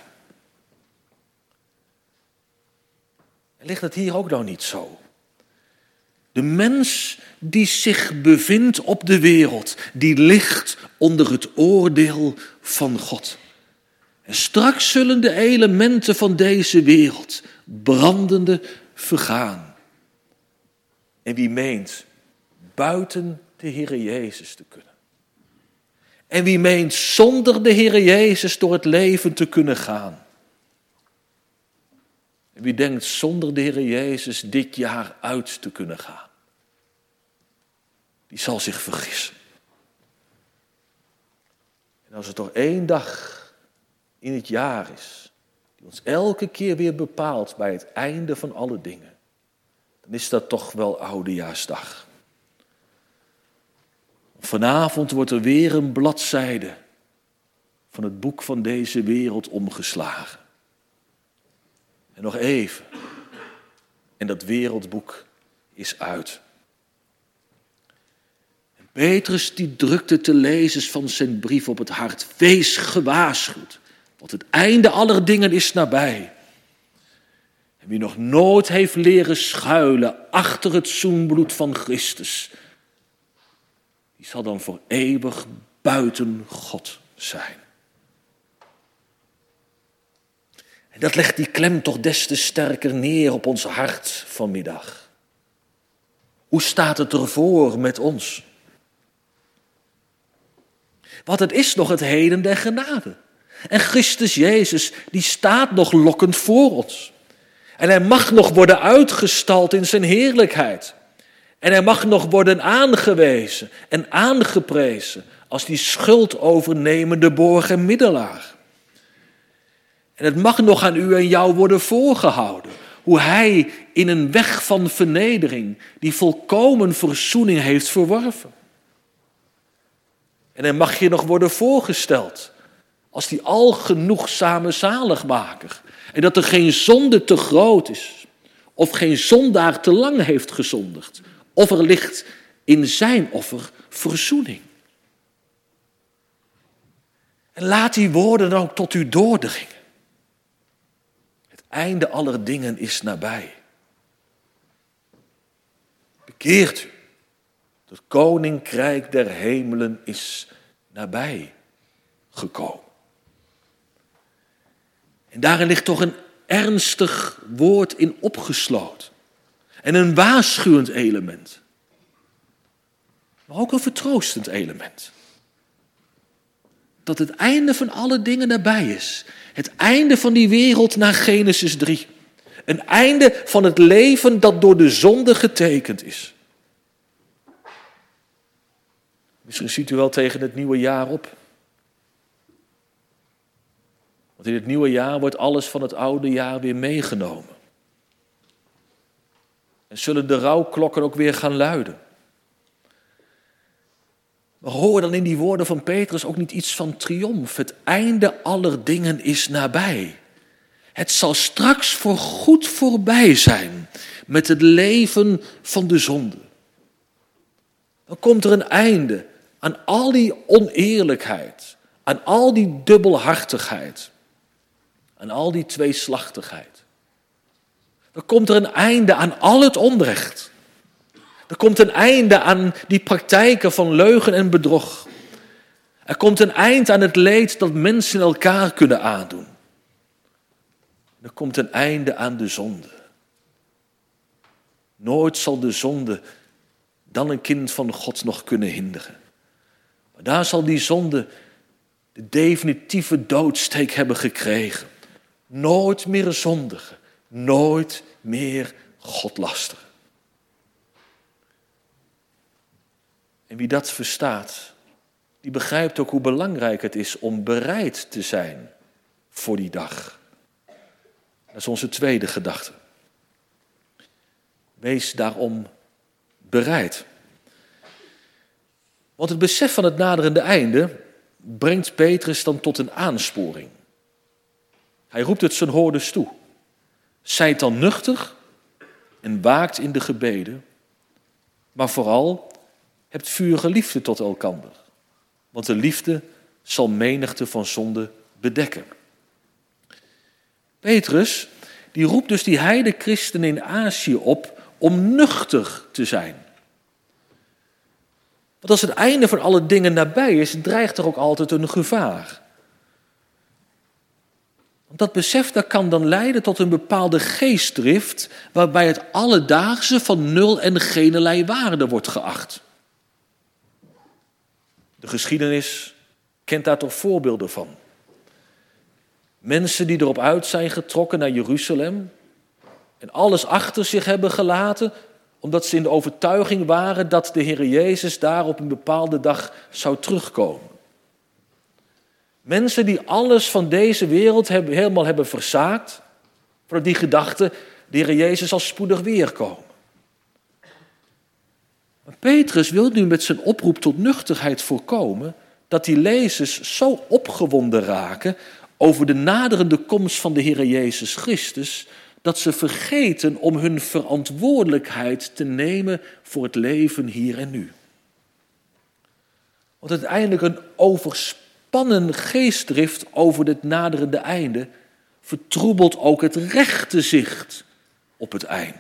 En ligt het hier ook nou niet zo? De mens die zich bevindt op de wereld, die ligt onder het oordeel van God. En straks zullen de elementen van deze wereld brandende vergaan. En wie meent buiten de Heere Jezus te kunnen. En wie meent zonder de Heere Jezus door het leven te kunnen gaan. En wie denkt zonder de Heere Jezus dit jaar uit te kunnen gaan. Die zal zich vergissen. En als er toch één dag in het jaar is, die ons elke keer weer bepaalt bij het einde van alle dingen, dan is dat toch wel Oudejaarsdag. Vanavond wordt er weer een bladzijde van het boek van deze wereld omgeslagen. En nog even, en dat wereldboek is uit. En Petrus die drukte de lezers van zijn brief op het hart: wees gewaarschuwd, want het einde aller dingen is nabij. En wie nog nooit heeft leren schuilen achter het zoenbloed van Christus, die zal dan voor eeuwig buiten God zijn. En dat legt die klem toch des te sterker neer op ons hart vanmiddag. Hoe staat het ervoor met ons? Want het is nog het heden der genade. En Christus Jezus, die staat nog lokkend voor ons. En hij mag nog worden uitgestald in zijn heerlijkheid. En hij mag nog worden aangewezen en aangeprezen als die schuldovernemende borg en middelaar. En het mag nog aan u en jou worden voorgehouden hoe hij in een weg van vernedering die volkomen verzoening heeft verworven. En hij mag je nog worden voorgesteld als die algenoegzame zaligmaker. En dat er geen zonde te groot is, of geen zondaar te lang heeft gezondigd, of er ligt in zijn offer verzoening. En laat die woorden dan ook tot u doordringen. Het einde aller dingen is nabij. Bekeert u. Het koninkrijk der hemelen is nabij gekomen. En daarin ligt toch een ernstig woord in opgesloten. En een waarschuwend element. Maar ook een vertroostend element. Dat het einde van alle dingen nabij is. Het einde van die wereld na Genesis 3. Een einde van het leven dat door de zonde getekend is. Misschien ziet u wel tegen het nieuwe jaar op. Want in het nieuwe jaar wordt alles van het oude jaar weer meegenomen. En zullen de rouwklokken ook weer gaan luiden. Maar hoor dan in die woorden van Petrus ook niet iets van triomf. Het einde aller dingen is nabij. Het zal straks voor goed voorbij zijn met het leven van de zonde. Dan komt er een einde aan al die oneerlijkheid, aan al die dubbelhartigheid, aan al die tweeslachtigheid. Dan komt er een einde aan al het onrecht. Er komt een einde aan die praktijken van leugen en bedrog. Er komt een eind aan het leed dat mensen elkaar kunnen aandoen. Er komt een einde aan de zonde. Nooit zal de zonde dan een kind van God nog kunnen hinderen. Maar daar zal die zonde de definitieve doodsteek hebben gekregen. Nooit meer zondigen, nooit meer God lastigen. En wie dat verstaat, die begrijpt ook hoe belangrijk het is om bereid te zijn voor die dag. Dat is onze tweede gedachte. Wees daarom bereid. Want het besef van het naderende einde brengt Petrus dan tot een aansporing. Hij roept het zijn hoorders toe. Zijt dan nuchter en waakt in de gebeden, maar vooral hebt vurige liefde tot elkander. Want de liefde zal menigte van zonde bedekken. Petrus, die roept dus die heidenchristenen in Azië op om nuchter te zijn. Want als het einde van alle dingen nabij is, dreigt er ook altijd een gevaar. Want dat besef dat kan dan leiden tot een bepaalde geestdrift, waarbij het alledaagse van nul en geen waarde wordt geacht. De geschiedenis kent daar toch voorbeelden van. Mensen die erop uit zijn getrokken naar Jeruzalem en alles achter zich hebben gelaten, omdat ze in de overtuiging waren dat de Heer Jezus daar op een bepaalde dag zou terugkomen. Mensen die alles van deze wereld helemaal hebben verzaakt, voor die gedachte, de Heer Jezus zal spoedig weerkomen. Maar Petrus wil nu met zijn oproep tot nuchterheid voorkomen dat die lezers zo opgewonden raken over de naderende komst van de Heer Jezus Christus, dat ze vergeten om hun verantwoordelijkheid te nemen voor het leven hier en nu. Want uiteindelijk een overspannen geestdrift over het naderende einde vertroebelt ook het rechte zicht op het einde.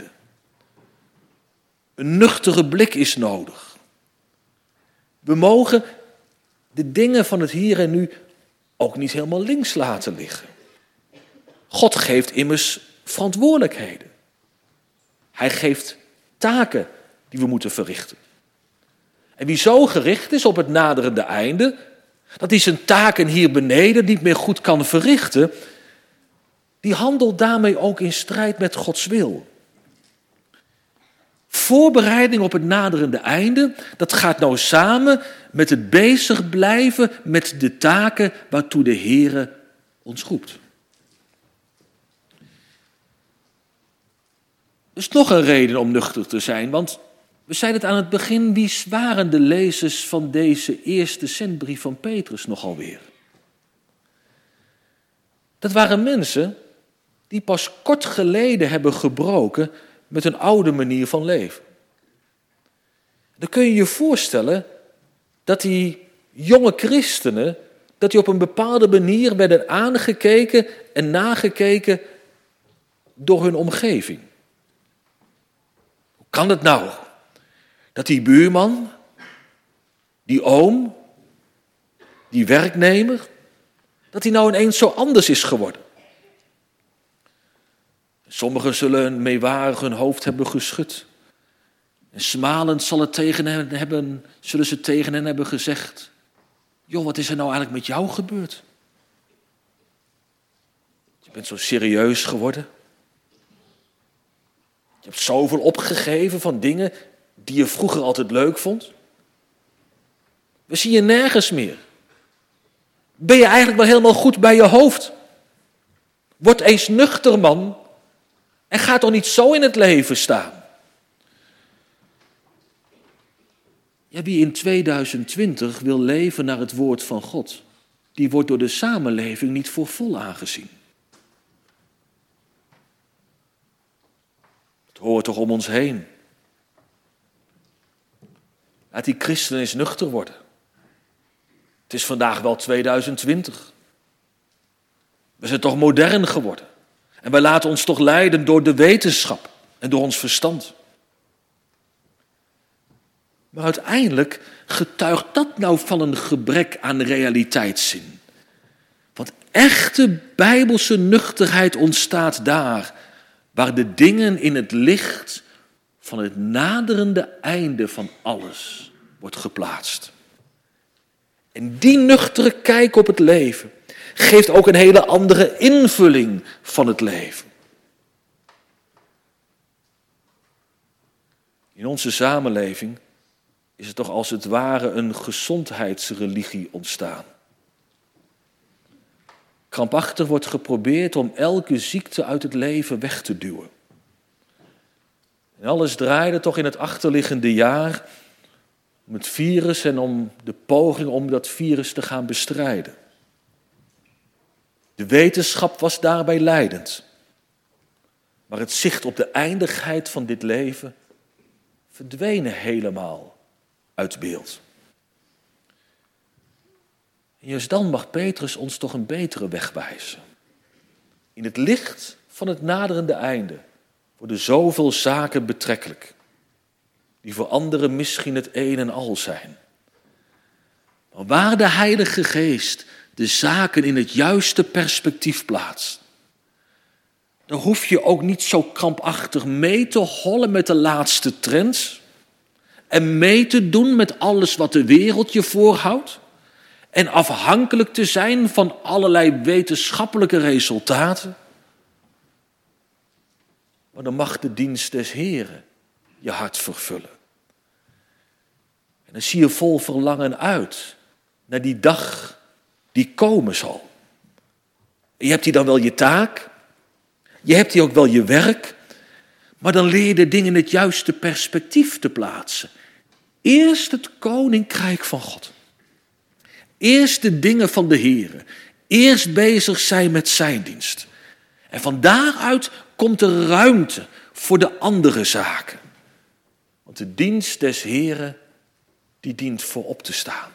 Een nuchtere blik is nodig. We mogen de dingen van het hier en nu ook niet helemaal links laten liggen. God geeft immers verantwoordelijkheden. Hij geeft taken die we moeten verrichten. En wie zo gericht is op het naderende einde, dat hij zijn taken hier beneden niet meer goed kan verrichten, die handelt daarmee ook in strijd met Gods wil. Voorbereiding op het naderende einde, dat gaat nou samen met het bezig blijven met de taken waartoe de Heere ons roept. Er is nog een reden om nuchter te zijn, want we zeiden het aan het begin, wie waren de lezers van deze eerste zendbrief van Petrus nogal weer? Dat waren mensen die pas kort geleden hebben gebroken met een oude manier van leven. Dan kun je je voorstellen dat die jonge christenen, dat die op een bepaalde manier werden aangekeken en nagekeken door hun omgeving. Hoe kan het nou dat die buurman, die oom, die werknemer, dat die nou ineens zo anders is geworden? Sommigen zullen meewarig hun hoofd hebben geschud. En smalend zullen ze tegen hen hebben gezegd: joh, wat is er nou eigenlijk met jou gebeurd? Je bent zo serieus geworden. Je hebt zoveel opgegeven van dingen die je vroeger altijd leuk vond. We zien je nergens meer. Ben je eigenlijk wel helemaal goed bij je hoofd? Word eens nuchter, man. En ga toch niet zo in het leven staan. Ja, wie in 2020 wil leven naar het woord van God, die wordt door de samenleving niet voor vol aangezien. Het hoort toch om ons heen. Laat die christen eens nuchter worden. Het is vandaag wel 2020. We zijn toch modern geworden. En wij laten ons toch leiden door de wetenschap en door ons verstand. Maar uiteindelijk getuigt dat nou van een gebrek aan realiteitszin. Want echte bijbelse nuchterheid ontstaat daar, waar de dingen in het licht van het naderende einde van alles wordt geplaatst. En die nuchtere kijk op het leven geeft ook een hele andere invulling van het leven. In onze samenleving is het toch als het ware een gezondheidsreligie ontstaan. Krampachtig wordt geprobeerd om elke ziekte uit het leven weg te duwen. En alles draaide toch in het achterliggende jaar om het virus en om de poging om dat virus te gaan bestrijden. De wetenschap was daarbij leidend. Maar het zicht op de eindigheid van dit leven verdween helemaal uit beeld. En juist dan mag Petrus ons toch een betere weg wijzen. In het licht van het naderende einde worden zoveel zaken betrekkelijk, die voor anderen misschien het een en al zijn. Maar waar de Heilige Geest de zaken in het juiste perspectief plaatst, dan hoef je ook niet zo krampachtig mee te hollen met de laatste trends en mee te doen met alles wat de wereld je voorhoudt en afhankelijk te zijn van allerlei wetenschappelijke resultaten. Maar dan mag de dienst des Heren je hart vervullen. En dan zie je vol verlangen uit naar die dag die komen zal. Je hebt hier dan wel je taak, je hebt hier ook wel je werk, maar dan leer je de dingen in het juiste perspectief te plaatsen. Eerst het koninkrijk van God. Eerst de dingen van de Heere. Eerst bezig zijn met zijn dienst. En van daaruit komt er ruimte voor de andere zaken. Want de dienst des Heeren, die dient voorop te staan.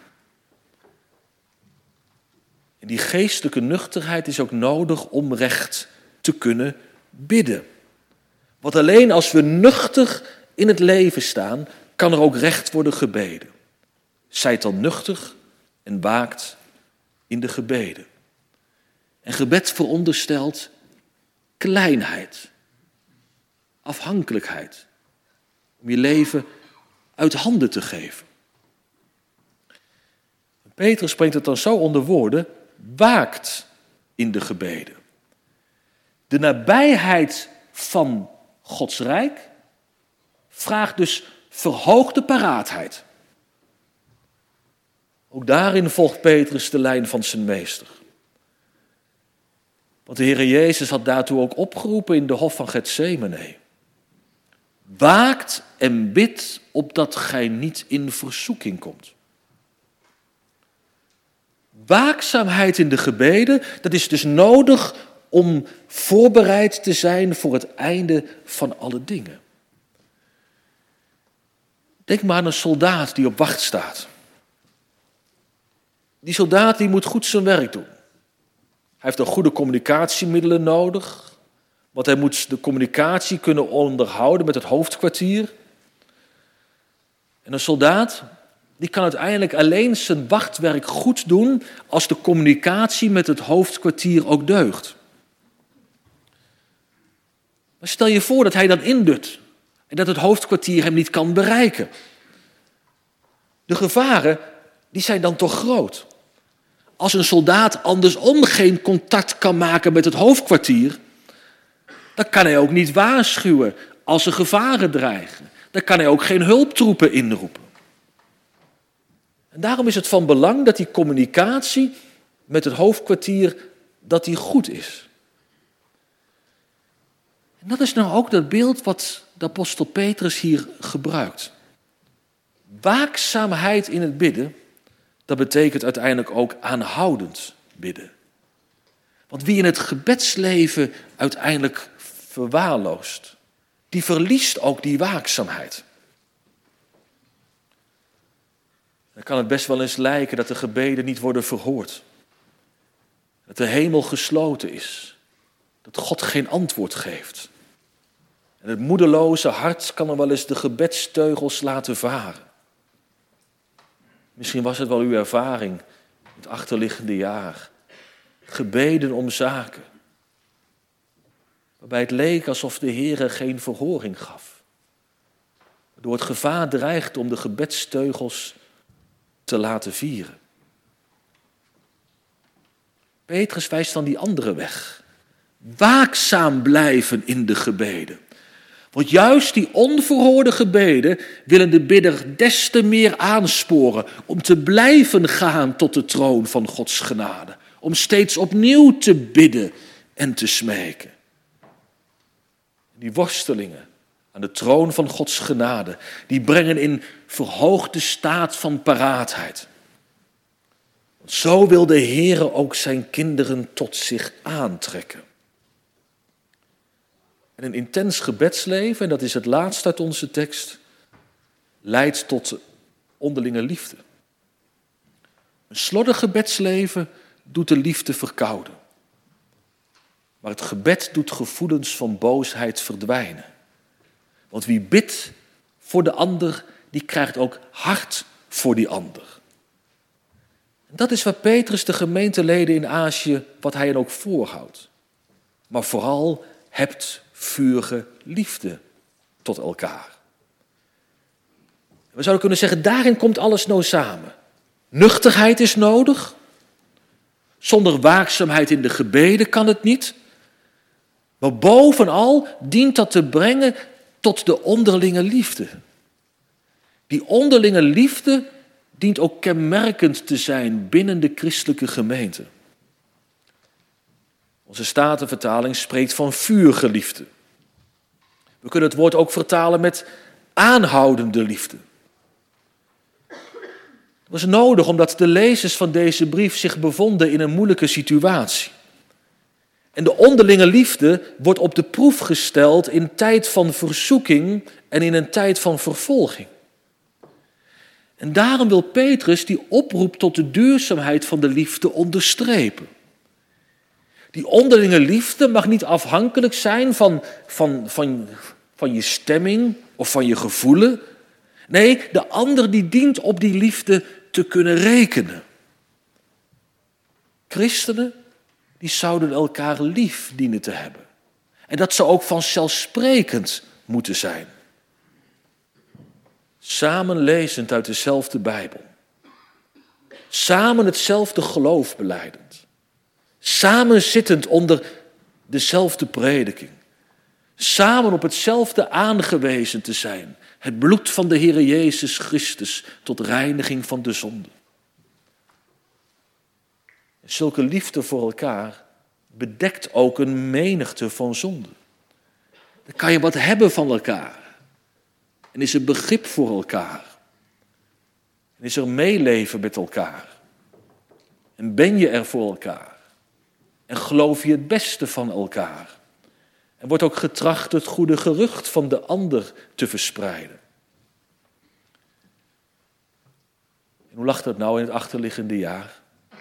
En die geestelijke nuchterheid is ook nodig om recht te kunnen bidden. Want alleen als we nuchter in het leven staan, kan er ook recht worden gebeden. Zijt dan nuchter en waakt in de gebeden. En gebed veronderstelt kleinheid, afhankelijkheid, om je leven uit handen te geven. Petrus brengt het dan zo onder woorden: waakt in de gebeden. De nabijheid van Gods rijk vraagt dus verhoogde paraatheid. Ook daarin volgt Petrus de lijn van zijn meester. Want de Heere Jezus had daartoe ook opgeroepen in de hof van Getsemane. Waakt en bidt opdat gij niet in verzoeking komt. Waakzaamheid in de gebeden, dat is dus nodig om voorbereid te zijn voor het einde van alle dingen. Denk maar aan een soldaat die op wacht staat. Die soldaat die moet goed zijn werk doen. Hij heeft een goede communicatiemiddelen nodig, want hij moet de communicatie kunnen onderhouden met het hoofdkwartier. En een soldaat die kan uiteindelijk alleen zijn wachtwerk goed doen als de communicatie met het hoofdkwartier ook deugt. Maar stel je voor dat hij dan indut en dat het hoofdkwartier hem niet kan bereiken. De gevaren die zijn dan toch groot. Als een soldaat andersom geen contact kan maken met het hoofdkwartier, dan kan hij ook niet waarschuwen als er gevaren dreigen. Dan kan hij ook geen hulptroepen inroepen. En daarom is het van belang dat die communicatie met het hoofdkwartier dat die goed is. En dat is nou ook dat beeld wat de apostel Petrus hier gebruikt. Waakzaamheid in het bidden, dat betekent uiteindelijk ook aanhoudend bidden. Want wie in het gebedsleven uiteindelijk verwaarloost, die verliest ook die waakzaamheid. Dan kan het best wel eens lijken dat de gebeden niet worden verhoord. Dat de hemel gesloten is. Dat God geen antwoord geeft. En het moedeloze hart kan er wel eens de gebedsteugels laten varen. Misschien was het wel uw ervaring het achterliggende jaar. Gebeden om zaken. Waarbij het leek alsof de Heere geen verhoring gaf. Waardoor het gevaar dreigt om de gebedsteugels te laten vieren. Petrus wijst dan die andere weg. Waakzaam blijven in de gebeden. Want juist die onverhoorde gebeden willen de bidder des te meer aansporen om te blijven gaan tot de troon van Gods genade. Om steeds opnieuw te bidden en te smeken. Die worstelingen aan de troon van Gods genade, die brengen in verhoogde staat van paraatheid. Want zo wil de Heere ook zijn kinderen tot zich aantrekken. En een intens gebedsleven, en dat is het laatste uit onze tekst, leidt tot onderlinge liefde. Een slordig gebedsleven doet de liefde verkouden. Maar het gebed doet gevoelens van boosheid verdwijnen. Want wie bidt voor de ander, die krijgt ook hart voor die ander. En dat is wat Petrus de gemeenteleden in Azië, wat hij hen ook voorhoudt. Maar vooral hebt vurige liefde tot elkaar. We zouden kunnen zeggen, daarin komt alles nou samen. Nuchterheid is nodig. Zonder waakzaamheid in de gebeden kan het niet. Maar bovenal dient dat te brengen tot de onderlinge liefde. Die onderlinge liefde dient ook kenmerkend te zijn binnen de christelijke gemeente. Onze Statenvertaling spreekt van vurige liefde. We kunnen het woord ook vertalen met aanhoudende liefde. Dat was nodig omdat de lezers van deze brief zich bevonden in een moeilijke situatie. En de onderlinge liefde wordt op de proef gesteld in tijd van verzoeking en in een tijd van vervolging. En daarom wil Petrus die oproep tot de duurzaamheid van de liefde onderstrepen. Die onderlinge liefde mag niet afhankelijk zijn van je stemming of van je gevoelen. Nee, de ander die dient op die liefde te kunnen rekenen. Christenen, die zouden elkaar lief dienen te hebben. En dat zou ook vanzelfsprekend moeten zijn. Samen lezend uit dezelfde Bijbel. Samen hetzelfde geloof belijdend. Samen zittend onder dezelfde prediking. Samen op hetzelfde aangewezen te zijn. Het bloed van de Heere Jezus Christus tot reiniging van de zonde. Zulke liefde voor elkaar bedekt ook een menigte van zonden. Dan kan je wat hebben van elkaar. En is er begrip voor elkaar. En is er meeleven met elkaar. En ben je er voor elkaar. En geloof je het beste van elkaar. En wordt ook getracht het goede gerucht van de ander te verspreiden. En hoe lag dat nou in het achterliggende jaar?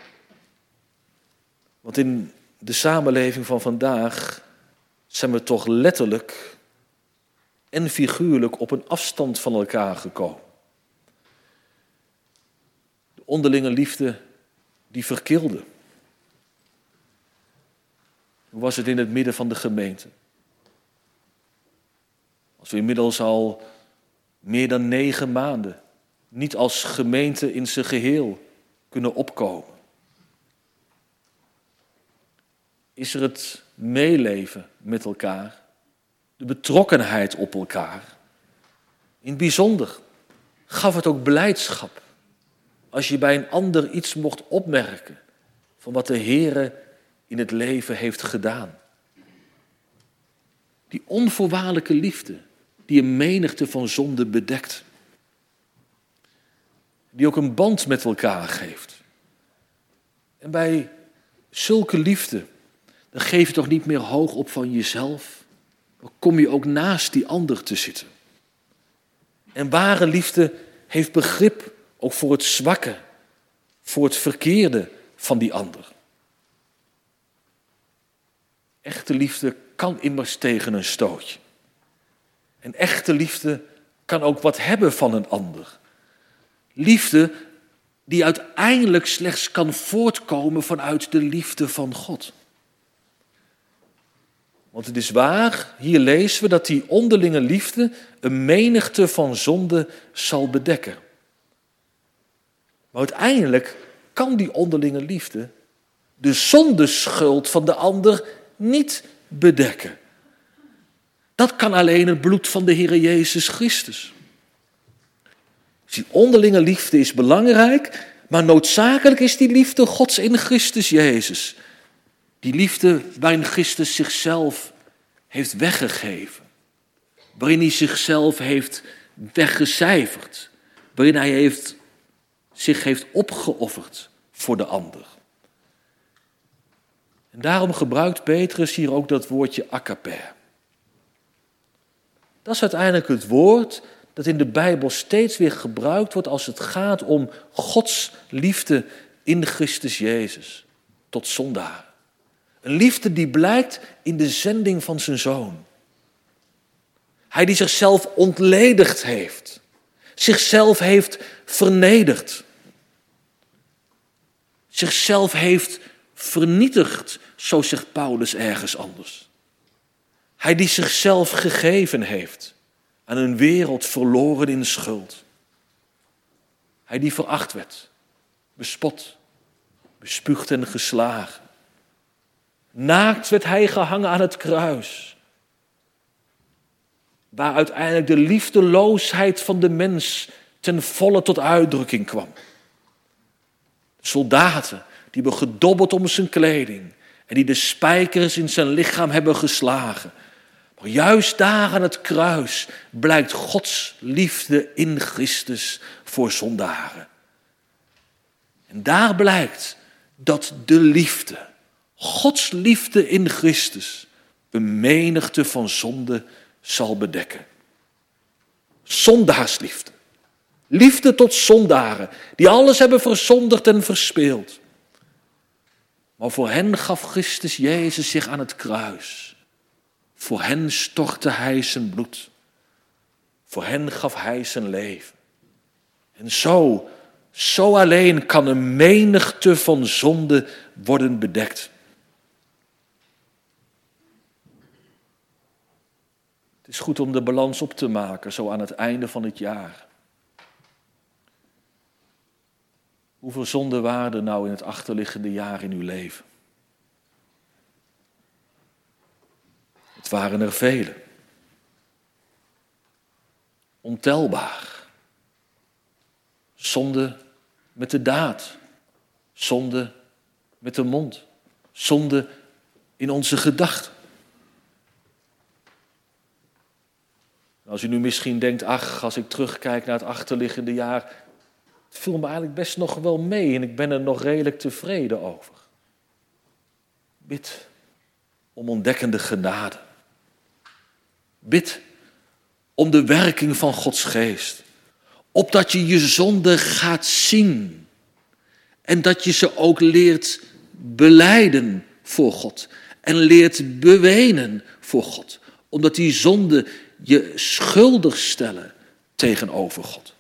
Want in de samenleving van vandaag zijn we toch letterlijk en figuurlijk op een afstand van elkaar gekomen. De onderlinge liefde die verkilde. Hoe was het in het midden van de gemeente? Als we inmiddels al meer dan 9 maanden niet als gemeente in zijn geheel kunnen opkomen. Is er het meeleven met elkaar, de betrokkenheid op elkaar. In het bijzonder gaf het ook blijdschap als je bij een ander iets mocht opmerken van wat de Heere in het leven heeft gedaan. Die onvoorwaardelijke liefde die een menigte van zonden bedekt. Die ook een band met elkaar geeft. En bij zulke liefde, dan geef je toch niet meer hoog op van jezelf. Dan kom je ook naast die ander te zitten. En ware liefde heeft begrip ook voor het zwakke, voor het verkeerde van die ander. Echte liefde kan immers tegen een stootje. En echte liefde kan ook wat hebben van een ander. Liefde die uiteindelijk slechts kan voortkomen vanuit de liefde van God. Want het is waar, hier lezen we dat die onderlinge liefde een menigte van zonden zal bedekken. Maar uiteindelijk kan die onderlinge liefde de zondeschuld van de ander niet bedekken. Dat kan alleen het bloed van de Heere Jezus Christus. Dus die onderlinge liefde is belangrijk, maar noodzakelijk is die liefde Gods in Christus Jezus. Die liefde waarin Christus zichzelf heeft weggegeven. Waarin hij zichzelf heeft weggecijferd. Waarin hij zich heeft opgeofferd voor de ander. En daarom gebruikt Petrus hier ook dat woordje agape. Dat is uiteindelijk het woord dat in de Bijbel steeds weer gebruikt wordt als het gaat om Gods liefde in Christus Jezus tot zondaar. Een liefde die blijkt in de zending van zijn Zoon. Hij die zichzelf ontledigd heeft. Zichzelf heeft vernederd. Zichzelf heeft vernietigd, zo zegt Paulus ergens anders. Hij die zichzelf gegeven heeft aan een wereld verloren in schuld. Hij die veracht werd, bespot, bespuugd en geslagen. Naakt werd hij gehangen aan het kruis. Waar uiteindelijk de liefdeloosheid van de mens ten volle tot uitdrukking kwam. De soldaten die hebben gedobbeld om zijn kleding. En die de spijkers in zijn lichaam hebben geslagen. Maar juist daar aan het kruis blijkt Gods liefde in Christus voor zondaren. En daar blijkt dat de liefde, Gods liefde in Christus, een menigte van zonden zal bedekken. Zondaarsliefde. Liefde tot zondaren, die alles hebben verzondigd en verspeeld. Maar voor hen gaf Christus Jezus zich aan het kruis. Voor hen stortte hij zijn bloed. Voor hen gaf hij zijn leven. En zo alleen kan een menigte van zonden worden bedekt. Het is goed om de balans op te maken, zo aan het einde van het jaar. Hoeveel zonden waren er nou in het achterliggende jaar in uw leven? waren er vele. Ontelbaar. Zonde met de daad. Zonde met de mond. Zonde in onze gedachten. Als u nu misschien denkt, ach, als ik terugkijk naar het achterliggende jaar, het viel me eigenlijk best nog wel mee en ik ben er nog redelijk tevreden over. Bid om ontdekkende genade. Bid om de werking van Gods geest. Opdat je je zonde gaat zien. En dat je ze ook leert belijden voor God. En leert bewenen voor God. Omdat die zonden je schuldig stellen tegenover God.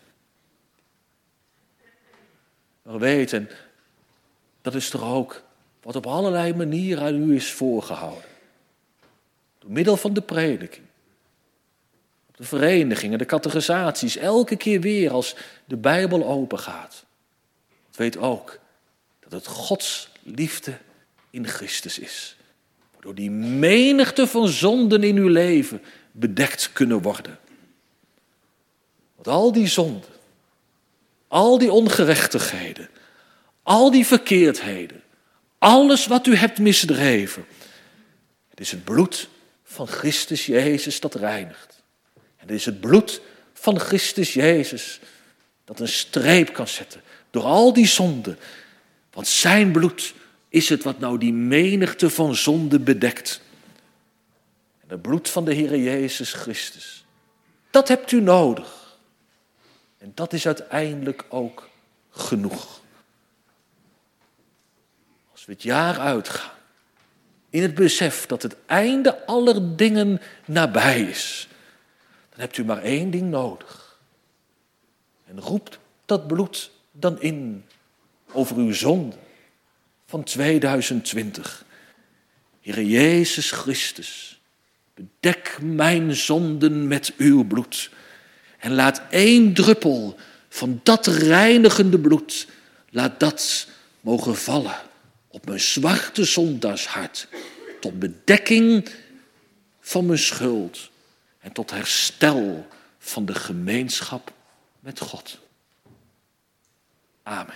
Maar weet, en dat is toch ook wat op allerlei manieren aan u is voorgehouden. Door middel van de prediking. Op de verenigingen, de catechisaties. Elke keer weer als de Bijbel open gaat. Weet ook dat het Gods liefde in Christus is. Waardoor die menigte van zonden in uw leven bedekt kunnen worden. Want al die zonden, al die ongerechtigheden, al die verkeerdheden, alles wat u hebt misdreven, het is het bloed van Christus Jezus dat reinigt. En het is het bloed van Christus Jezus dat een streep kan zetten door al die zonden. Want zijn bloed is het wat nou die menigte van zonden bedekt. En het bloed van de Heer Jezus Christus, dat hebt u nodig. En dat is uiteindelijk ook genoeg. Als we het jaar uitgaan, in het besef dat het einde aller dingen nabij is, dan hebt u maar één ding nodig. En roept dat bloed dan in over uw zonde van 2020. Heere Jezus Christus, bedek mijn zonden met uw bloed. En laat één druppel van dat reinigende bloed, laat dat mogen vallen op mijn zwarte zondaarshart. Tot bedekking van mijn schuld en tot herstel van de gemeenschap met God. Amen.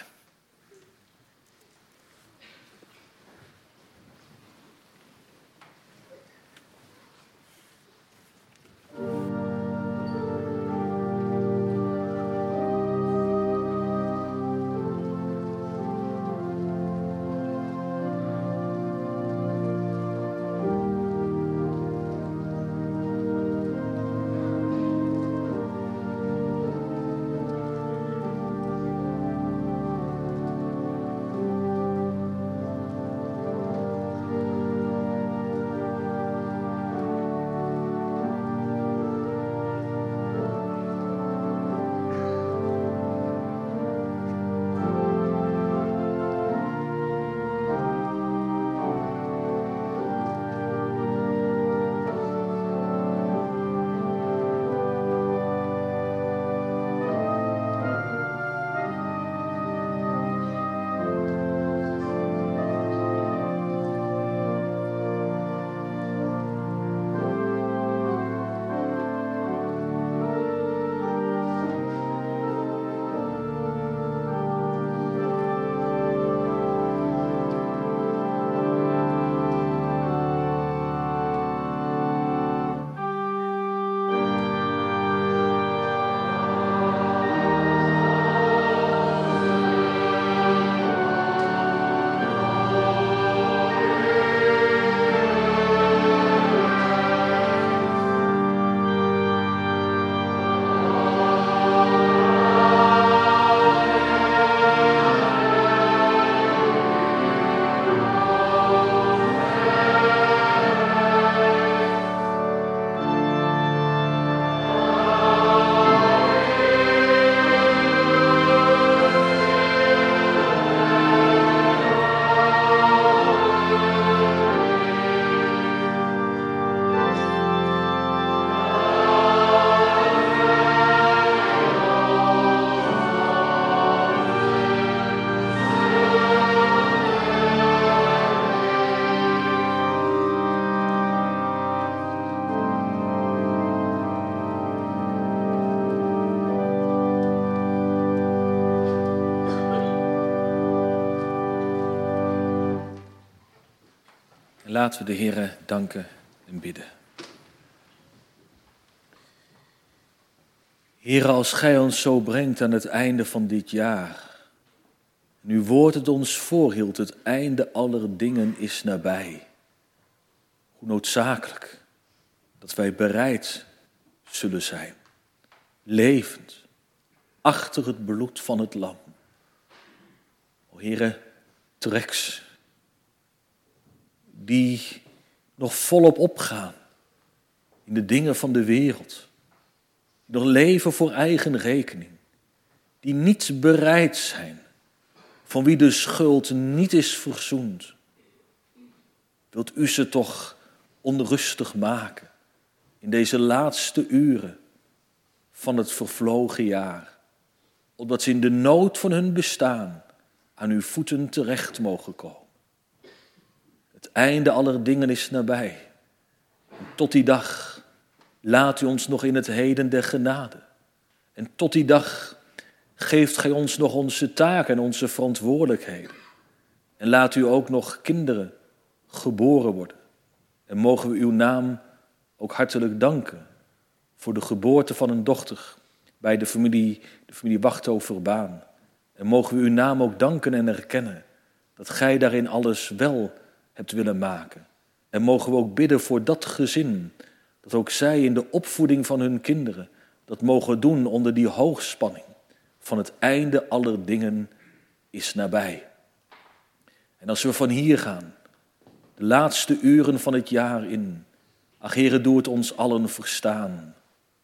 Laten we de Heere danken en bidden. Heere, als Gij ons zo brengt aan het einde van dit jaar, en uw woord het ons voorhield, het einde aller dingen is nabij. Hoe noodzakelijk dat wij bereid zullen zijn, levend, achter het bloed van het lam. O Heere, treks, die nog volop opgaan in de dingen van de wereld, die nog leven voor eigen rekening, die niet bereid zijn, van wie de schuld niet is verzoend. Wilt u ze toch onrustig maken in deze laatste uren van het vervlogen jaar, opdat ze in de nood van hun bestaan aan uw voeten terecht mogen komen. Het einde aller dingen is nabij. En tot die dag laat u ons nog in het heden der genade. En tot die dag geeft gij ons nog onze taken en onze verantwoordelijkheden. En laat u ook nog kinderen geboren worden. En mogen we uw naam ook hartelijk danken voor de geboorte van een dochter bij de familie Wachtoverbaan. En mogen we uw naam ook danken en erkennen dat gij daarin alles wel hebt willen maken. En mogen we ook bidden voor dat gezin, dat ook zij in de opvoeding van hun kinderen dat mogen doen onder die hoogspanning van het einde aller dingen is nabij. En als we van hier gaan, de laatste uren van het jaar in, ach Heere, doe het ons allen verstaan.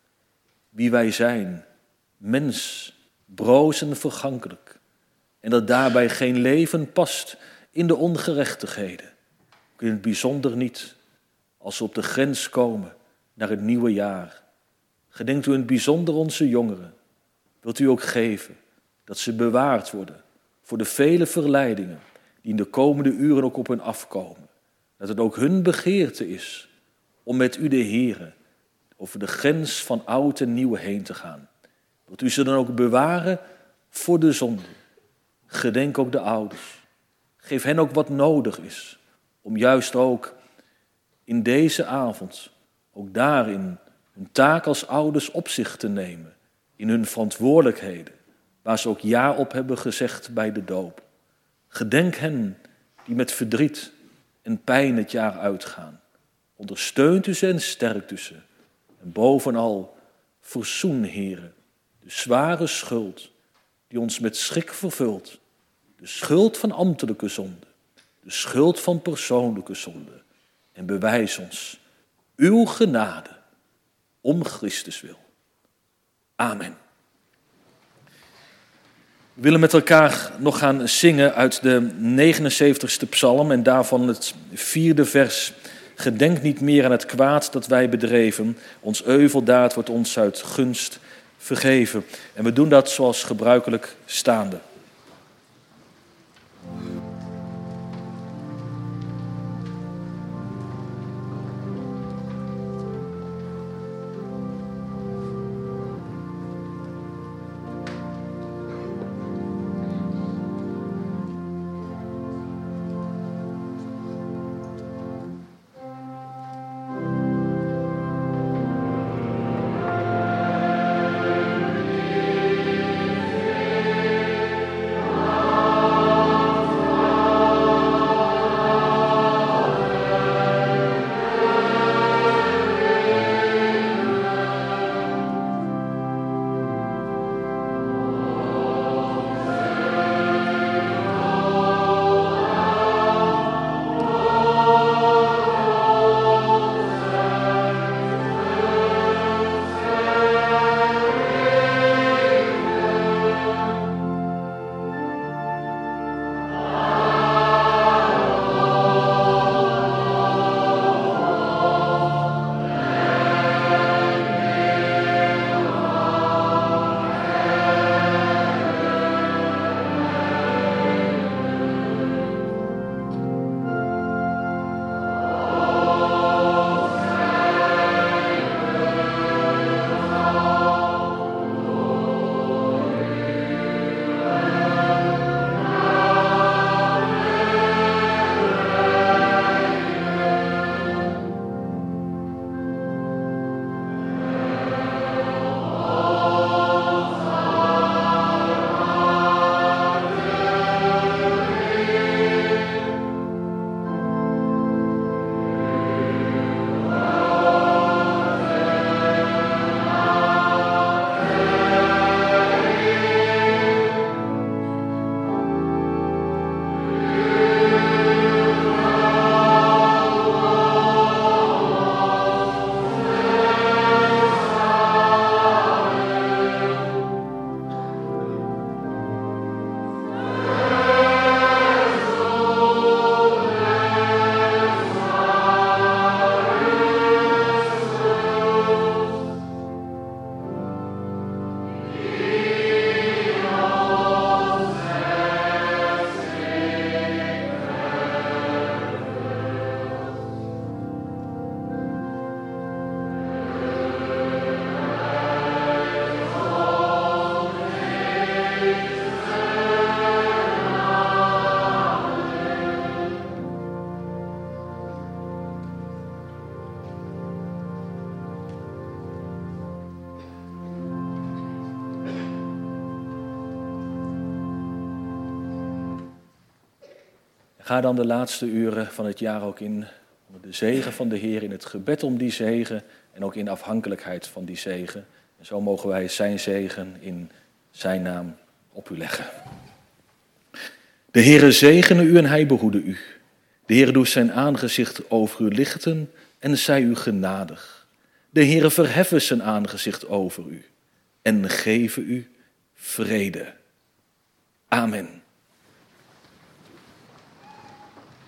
Wie wij zijn, mens, broos en vergankelijk. En dat daarbij geen leven past in de ongerechtigheden. Ook in het bijzonder niet als we op de grens komen naar het nieuwe jaar. Gedenkt u in het bijzonder onze jongeren. Wilt u ook geven dat ze bewaard worden voor de vele verleidingen die in de komende uren ook op hen afkomen. Dat het ook hun begeerte is om met u de Heere over de grens van oud en nieuw heen te gaan. Wilt u ze dan ook bewaren voor de zonde. Gedenk ook de ouders. Geef hen ook wat nodig is om juist ook in deze avond, ook daarin, hun taak als ouders op zich te nemen. In hun verantwoordelijkheden, waar ze ook ja op hebben gezegd bij de doop. Gedenk hen die met verdriet en pijn het jaar uitgaan. Ondersteunt u ze en sterkt u ze. En bovenal, verzoen, Heere, de zware schuld die ons met schrik vervult. De schuld van ambtelijke zonde, de schuld van persoonlijke zonde. En bewijs ons uw genade om Christus wil. Amen. We willen met elkaar nog gaan zingen uit de 79ste psalm en daarvan het 4e vers. Gedenk niet meer aan het kwaad dat wij bedreven. Ons euveldaad wordt ons uit gunst vergeven. En we doen dat zoals gebruikelijk staande. Ga dan de laatste uren van het jaar ook in onder de zegen van de Heer, in het gebed om die zegen en ook in afhankelijkheid van die zegen. En zo mogen wij zijn zegen in zijn naam op u leggen. De Heere zegene u en hij behoede u. De Heere doet zijn aangezicht over u lichten en zij u genadig. De Heere verheffe zijn aangezicht over u en geven u vrede. Amen.